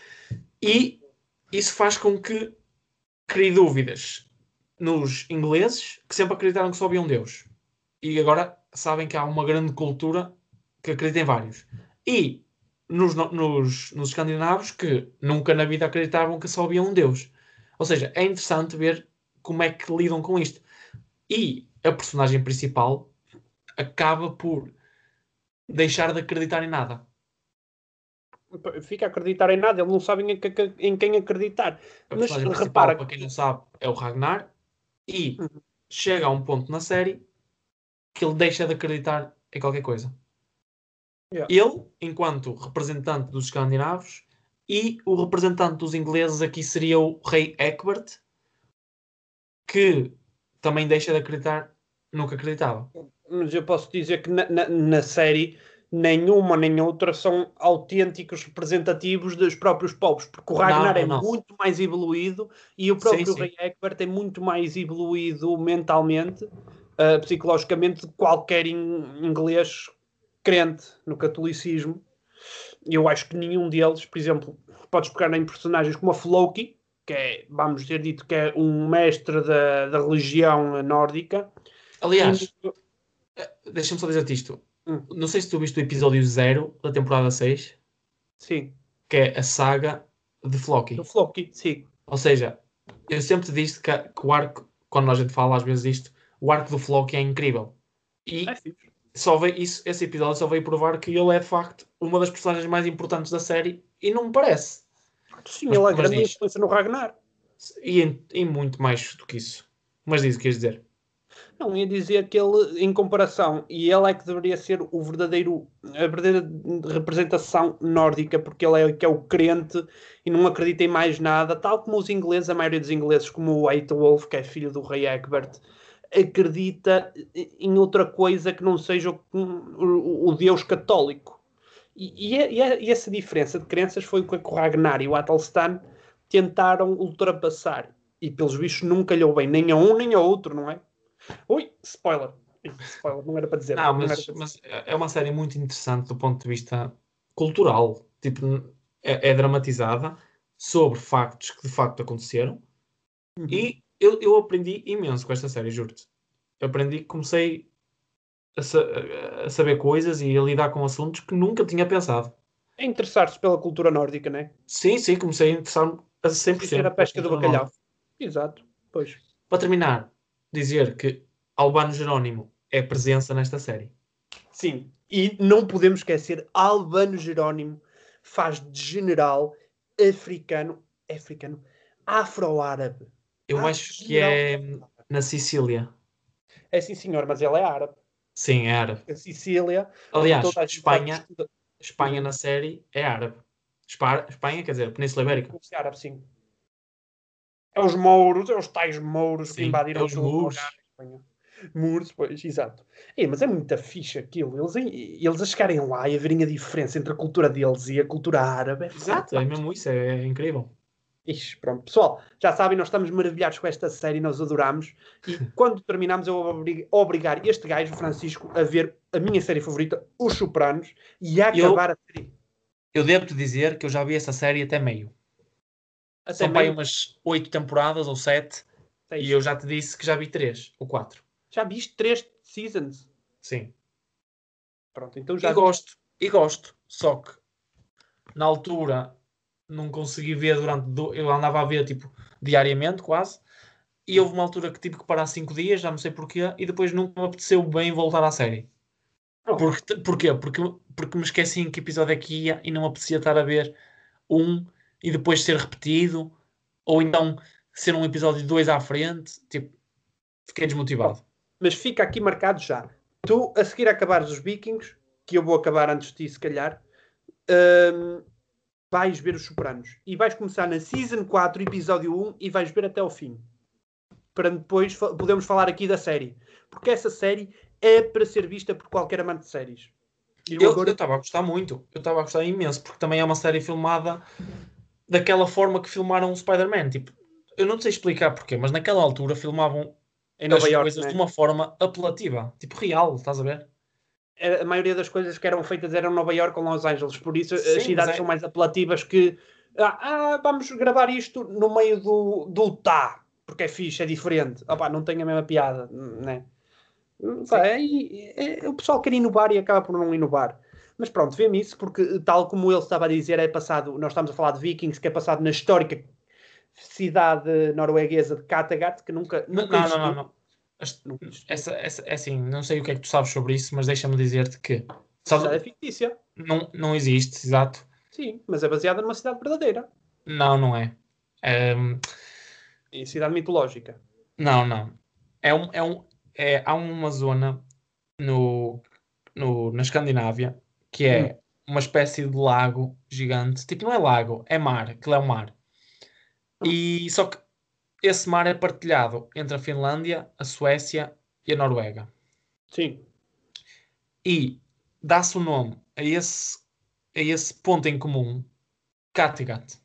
E isso faz com que crie dúvidas nos ingleses, que sempre acreditaram que só havia um Deus. E agora sabem que há uma grande cultura que acredita em vários. E nos, nos, nos escandinavos que nunca na vida acreditavam que só havia um Deus. Ou seja, é interessante ver como é que lidam com isto. E a personagem principal acaba por deixar de acreditar em nada.
fica a acreditar em nada, eles não sabem em, que, em quem acreditar.
A
Mas
personagem principal,
repara,
para quem não sabe, é o Ragnar. E
uhum,
chega a um ponto na série que ele deixa de acreditar em qualquer coisa.
yeah.
Ele, enquanto representante dos escandinavos, e o representante dos ingleses aqui seria o rei Egbert, que também deixa de acreditar, nunca acreditava.
Mas eu posso dizer que na, na, na série nenhuma nem outra são autênticos representativos dos próprios povos, porque o Ragnar
Não,
é
não, não.
muito mais evoluído e o
Sim,
próprio
sim.
rei Egbert é muito mais evoluído mentalmente, uh, psicologicamente, de qualquer in- inglês crente no catolicismo. Eu acho que nenhum deles, por exemplo, podes pegar em personagens como a Floki, que é, vamos dizer dito, que é um mestre da, da religião nórdica. E,
Aliás, deixa-me só dizer-te isto.
hum,
Não sei se tu viste o episódio zero da temporada seis,
sim,
que é a saga de
do
Floki.
Floki, sim.
Ou seja, eu sempre te disse que, que o arco, quando a gente fala às vezes disto, o arco do Floki é incrível.
É
E
fixe.
só veio isso, esse episódio só veio provar que ele é de facto uma das personagens mais importantes da série e não me parece.
Sim,
Mas,
ele é
mas
grande
diz,
influência no Ragnar.
e, em- e muito mais do que isso. Mas diz o que queres dizer.
Não, ia dizer que ele, em comparação, e ele é que deveria ser o verdadeiro, a verdadeira representação nórdica, porque ele é que é o crente e não acredita em mais nada, tal como os ingleses, a maioria dos ingleses, como o Aethelwulf, que é filho do rei Egbert, acredita em outra coisa que não seja o, o, o Deus católico. E, e, e, essa diferença de crenças foi o que o Ragnar e o Athelstan tentaram ultrapassar. E pelos bichos nunca lhe bem, nem a um nem a outro, não é? Ui, spoiler. Spoiler, não era para dizer.
Não,
Não era
mas,
para dizer.
mas é uma série muito interessante do ponto de vista cultural. Tipo, é, é dramatizada sobre factos que de facto aconteceram.
Uhum.
E eu, eu aprendi imenso com esta série, juro-te. Eu aprendi, comecei a, sa- a saber coisas e a lidar com assuntos que nunca tinha pensado.
É interessar-se pela cultura nórdica, né?
Sim, sim, comecei a interessar-me a
Sem ser a
cem por cento pela
pesca do
cultura
bacalhau.
nórdica.
Exato. Pois.
Para terminar, dizer que Albano Jerónimo é presença nesta série.
Sim. E não podemos esquecer, Albano Jerónimo faz de general africano, africano, afro-árabe.
Eu
Faz de
acho que
general.
é na Sicília.
É sim, senhor, mas ele é árabe.
Sim, é árabe.
A Sicília, como
Aliás,
toda a gente sabe que
Espanha,
estuda.
Espanha
Uhum.
na série é árabe. Espa- Espanha, quer dizer, Península Ibérica.
É árabe, sim. É os mouros, é os tais mouros que
Sim, é
invadiram
os
aquele lugar
muros.
em Espanha. Muros, pois, exato. É, mas é muita ficha aquilo. Eles, eles a chegarem lá e a verem a diferença entre a cultura deles e a cultura árabe. É
Exato, é
fantástico.
mesmo isso, é, é incrível.
Ixi, pronto. Pessoal, já sabem, nós estamos maravilhados com esta série, nós adoramos. E quando terminamos, eu vou obrig- obrigar este gajo, Francisco, a ver a minha série favorita, Os Sopranos, e a
Eu,
acabar a série.
eu devo-te dizer que eu já vi essa série até meio.
Até
São para aí
meio.
umas oito temporadas ou sete, e
Seis.
eu já te disse que já vi três ou quatro.
Já viste três seasons?
Sim.
Pronto, então
E
já viste.
gosto, e gosto. Só que na altura não consegui ver durante. do- Eu andava a ver tipo diariamente, quase. E houve uma altura que tive que parar cinco dias, já não sei porquê, e depois nunca me apeteceu bem voltar à série.
Oh,
Porque, porquê? Porque, porque me esqueci em que episódio é que ia e não me apetecia estar a ver um e depois ser repetido, ou então ser um episódio dois à frente. Tipo, fiquei
pronto.
desmotivado.
Mas fica aqui marcado já. Tu, a seguir a acabares os Vikings, que eu vou acabar antes de ti, se calhar, hum, vais ver os Sopranos. E vais começar na Season quatro, episódio um, e vais ver até ao fim. Para depois fa- podermos falar aqui da série. Porque essa série é para ser vista por qualquer amante de séries. E eu
Eu
agora.
estava a gostar muito, eu estava a gostar imenso, porque também é uma série filmada daquela forma que filmaram o Spider-Man. Tipo, eu não sei explicar porquê, mas naquela altura filmavam
Em Nova
as
York,
coisas de
né?
uma forma apelativa, tipo real, estás a ver?
A maioria das coisas que eram feitas eram em Nova York ou Los Angeles. Por isso as
Sim, mas
cidades são
é.
mais apelativas que. Ah, ah, vamos gravar isto no meio do, do Utah. Porque é fixe, é diferente. Opá, não tem a mesma piada, né? Pá,
Sim.
é, é- o pessoal quer inovar e acaba por não inovar. Mas pronto, vê-me isso, porque tal como ele estava a dizer, é passado, nós estamos a falar de Vikings, que é passado na histórica cidade norueguesa de Kattegat, que nunca,
N-
nunca
Não, não, não,
existiu.
não. As-
Nunca existiu.
Essa, essa, é assim, não sei o que é que tu sabes sobre isso, mas deixa-me dizer-te que
A cidade é
sabes,
fictícia.
não, não existe, exato.
Sim, mas é baseada numa cidade verdadeira.
Não, não é. Um,
E cidade mitológica.
não, não. É um, é um, é, há uma zona no, no, na Escandinávia que
Hum.
é uma espécie de lago gigante. Tipo, não é lago, é mar. Aquilo é um mar. E só que esse mar é partilhado entre a Finlândia, a Suécia e a Noruega.
Sim.
E dá-se o nome a esse, a esse ponto em comum, Kattegat.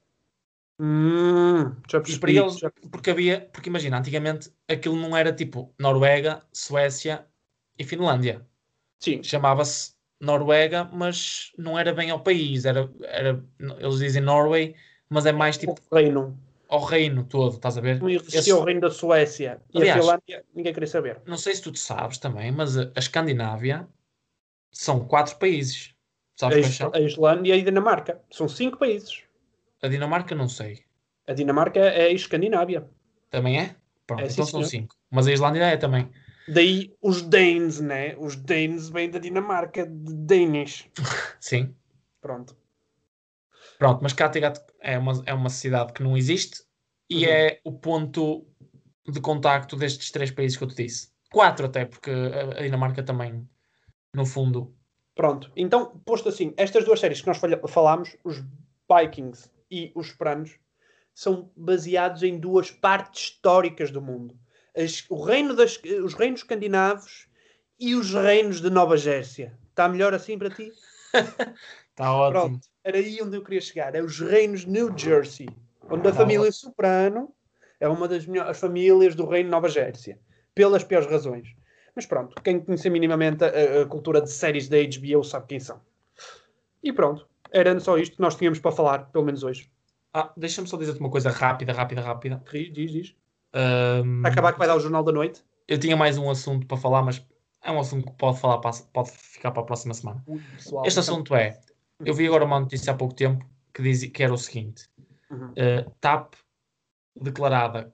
Hum, já
E para
percebi.
eles,
Já...
porque havia, porque imagina, antigamente aquilo não era tipo Noruega, Suécia e Finlândia.
Sim.
Chamava-se Noruega, mas não era bem ao país, era, era, eles dizem Norway, mas é mais
O
tipo
reino.
ao reino todo, estás a ver?
Não existia o
Esse,
reino da Suécia e a
aliás,
Finlândia, ninguém queria saber.
não sei se tu te sabes também, mas a, a Escandinávia são quatro países.
A,
Sabes quais
Is-
são?
a Islândia e a Dinamarca. São cinco países.
A Dinamarca não sei.
A Dinamarca é a Escandinávia.
Também é?
É
Pronto,
sim,
então são
senhor.
cinco. Mas a Islândia é também.
Daí os Danes, né? Os Danes vêm da Dinamarca, de Danish.
Sim.
Pronto.
Pronto, mas Kattegat é uma, é uma cidade que não existe e
Uhum.
é o ponto de contacto destes três países que eu te disse. Quatro até, porque a, a Dinamarca também, no fundo.
Pronto. Então, posto assim, estas duas séries que nós falha- falámos, os Vikings e os Sopranos, são baseados em duas partes históricas do mundo. As- o reino das, os reinos escandinavos e os reinos de Nova Gércia. Está melhor assim para ti?
Está
Pronto.
ótimo.
Era aí onde eu queria chegar. É os reinos de New Jersey, onde a
Tá
família
ótimo.
Soprano é uma das melhores famílias do reino de Nova Gércia. Pelas piores razões. Mas pronto, quem conhecer minimamente a, a cultura de séries da H B O sabe quem são. E pronto. Era só isto que nós tínhamos para falar, pelo menos hoje.
Ah, deixa-me só dizer-te uma coisa rápida, rápida, rápida.
Diz, diz, diz. Vai
Ahm,
acabar que vai dar o Jornal da Noite.
eu tinha mais um assunto para falar, mas é um assunto que pode, falar para, pode ficar para a próxima semana.
Ui, pessoal,
Este
então.
assunto é, eu vi agora uma notícia há pouco tempo que, diz, que era o seguinte.
Uhum.
Uh, TAP declarada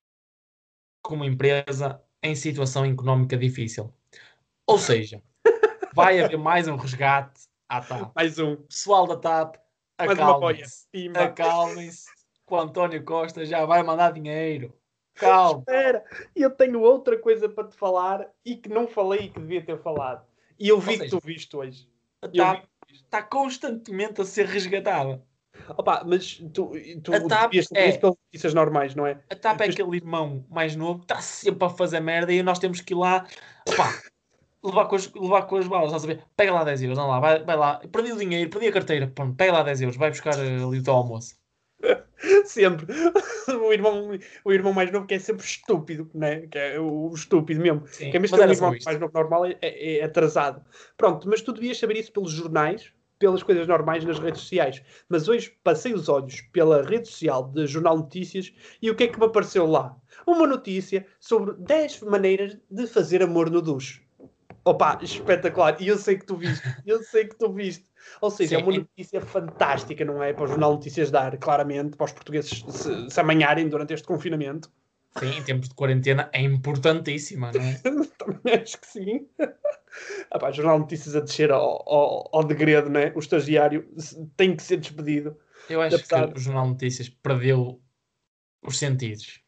como empresa em situação económica difícil. Ou seja, vai haver mais um resgate à TAP.
Mais um.
Pessoal da TAP,
Mais uma boia.
acalmem-se.
Pimba.
Acalmem-se, que o António Costa já vai mandar dinheiro. Calma.
Espera, eu tenho outra coisa para te falar e que não falei e que devia ter falado. E eu vi
Ou
que
seja,
tu viste hoje.
a
Eu vi.
TAP está constantemente a ser resgatada.
Opa, mas tu, tu
A TAP
devias saber isso
é,
pelas notícias normais, não é?
a TAP é
Mas,
aquele irmão mais novo que está sempre a fazer merda e nós temos que ir lá, opá, levar com as, levar com as balas, estás a ver? Pega lá dez euros, anda lá, vai, vai lá. Perdi o dinheiro, perdi a carteira, pronto, pega lá dez euros, vai buscar eh, ali o teu almoço.
sempre. O irmão, o irmão mais novo que é sempre estúpido, né? Que é o estúpido mesmo.
Sim,
Quem vez
mas
tem um
era só
irmão
isto.
mais novo normal é, é, é atrasado. Pronto, mas tu devias saber isso pelos jornais, pelas coisas normais nas redes sociais. Mas hoje passei os olhos pela rede social de Jornal Notícias e o que é que me apareceu lá? Uma notícia sobre dez maneiras de fazer amor no duche. Opa, espetacular. E eu sei que tu viste. Eu sei que tu viste. Ou seja, é
Sim,
uma
em,
notícia fantástica, não é? Para o Jornal Notícias dar, claramente, para os portugueses se, se amanharem durante este confinamento.
sim, em tempos de quarentena é importantíssima, não é?
Também acho que sim. Ah, pá, Jornal Notícias a descer ao, ao, ao degredo, né? O estagiário tem que ser despedido.
Eu acho que
Apesar
o Jornal Notícias perdeu os sentidos.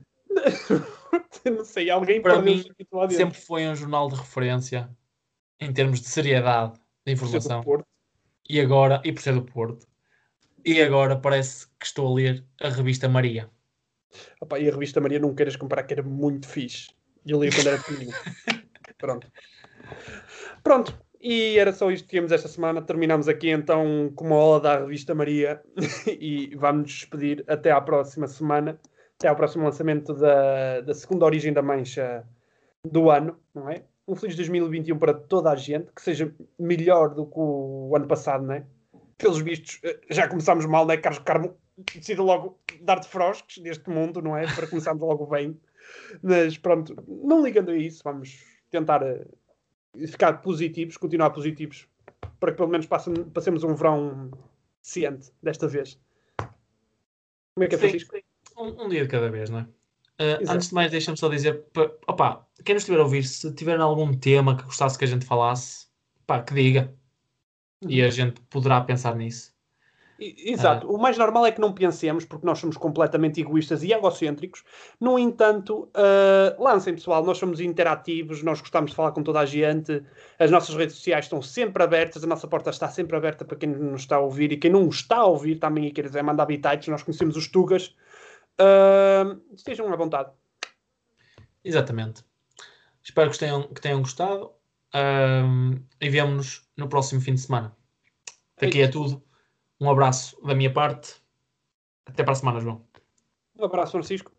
de... não sei, alguém
Para
perdeu o
mim,
sentido lá
sempre
dentro.
foi um jornal de referência em termos de seriedade da
Por ser do
informação.
Porto.
E agora, e por ser do Porto, e agora parece que estou a ler a revista Maria.
Opa, e a revista Maria, não queiras comparar, que era muito fixe. Eu li quando era pequenino. Pronto. Pronto. E era só isto que tínhamos esta semana. Terminamos aqui então com uma ola da revista Maria e vamos nos despedir até à próxima semana. Até ao próximo lançamento da, da segunda Origem da Mancha do ano, não é? Um feliz dois mil e vinte e um para toda a gente, que seja melhor do que o ano passado, não é? Pelos vistos, já começámos mal, não é? Carlos Carmo decide logo dar-te frosques neste mundo, não é? Para começarmos logo bem. Mas pronto, não ligando a isso, vamos tentar ficar positivos, continuar positivos, para que pelo menos passemos um verão ciente desta vez. Como é que é,
Sim,
Francisco?
um, um dia de cada vez, não é? Uh,
Exato.
antes de mais, deixa-me só dizer, pa, opa, quem nos estiver a ouvir, se tiver algum tema que gostasse que a gente falasse, pá, que diga. E a gente poderá pensar nisso.
Exato. Uh, o mais normal é que não pensemos, porque nós somos completamente egoístas e egocêntricos. No entanto, uh, lancem, pessoal. Nós somos interativos, nós gostamos de falar com toda a gente. As nossas redes sociais estão sempre abertas, a nossa porta está sempre aberta para quem nos está a ouvir e quem não está a ouvir também e quer dizer, mandar bitites. Nós conhecemos os Tugas. Uh, estejam à vontade.
Exatamente. Espero que tenham, que tenham gostado. Uh, e vemo-nos no próximo fim de semana. Daqui é tudo. Um abraço da minha parte. Até para a semana, João.
Um abraço, Francisco.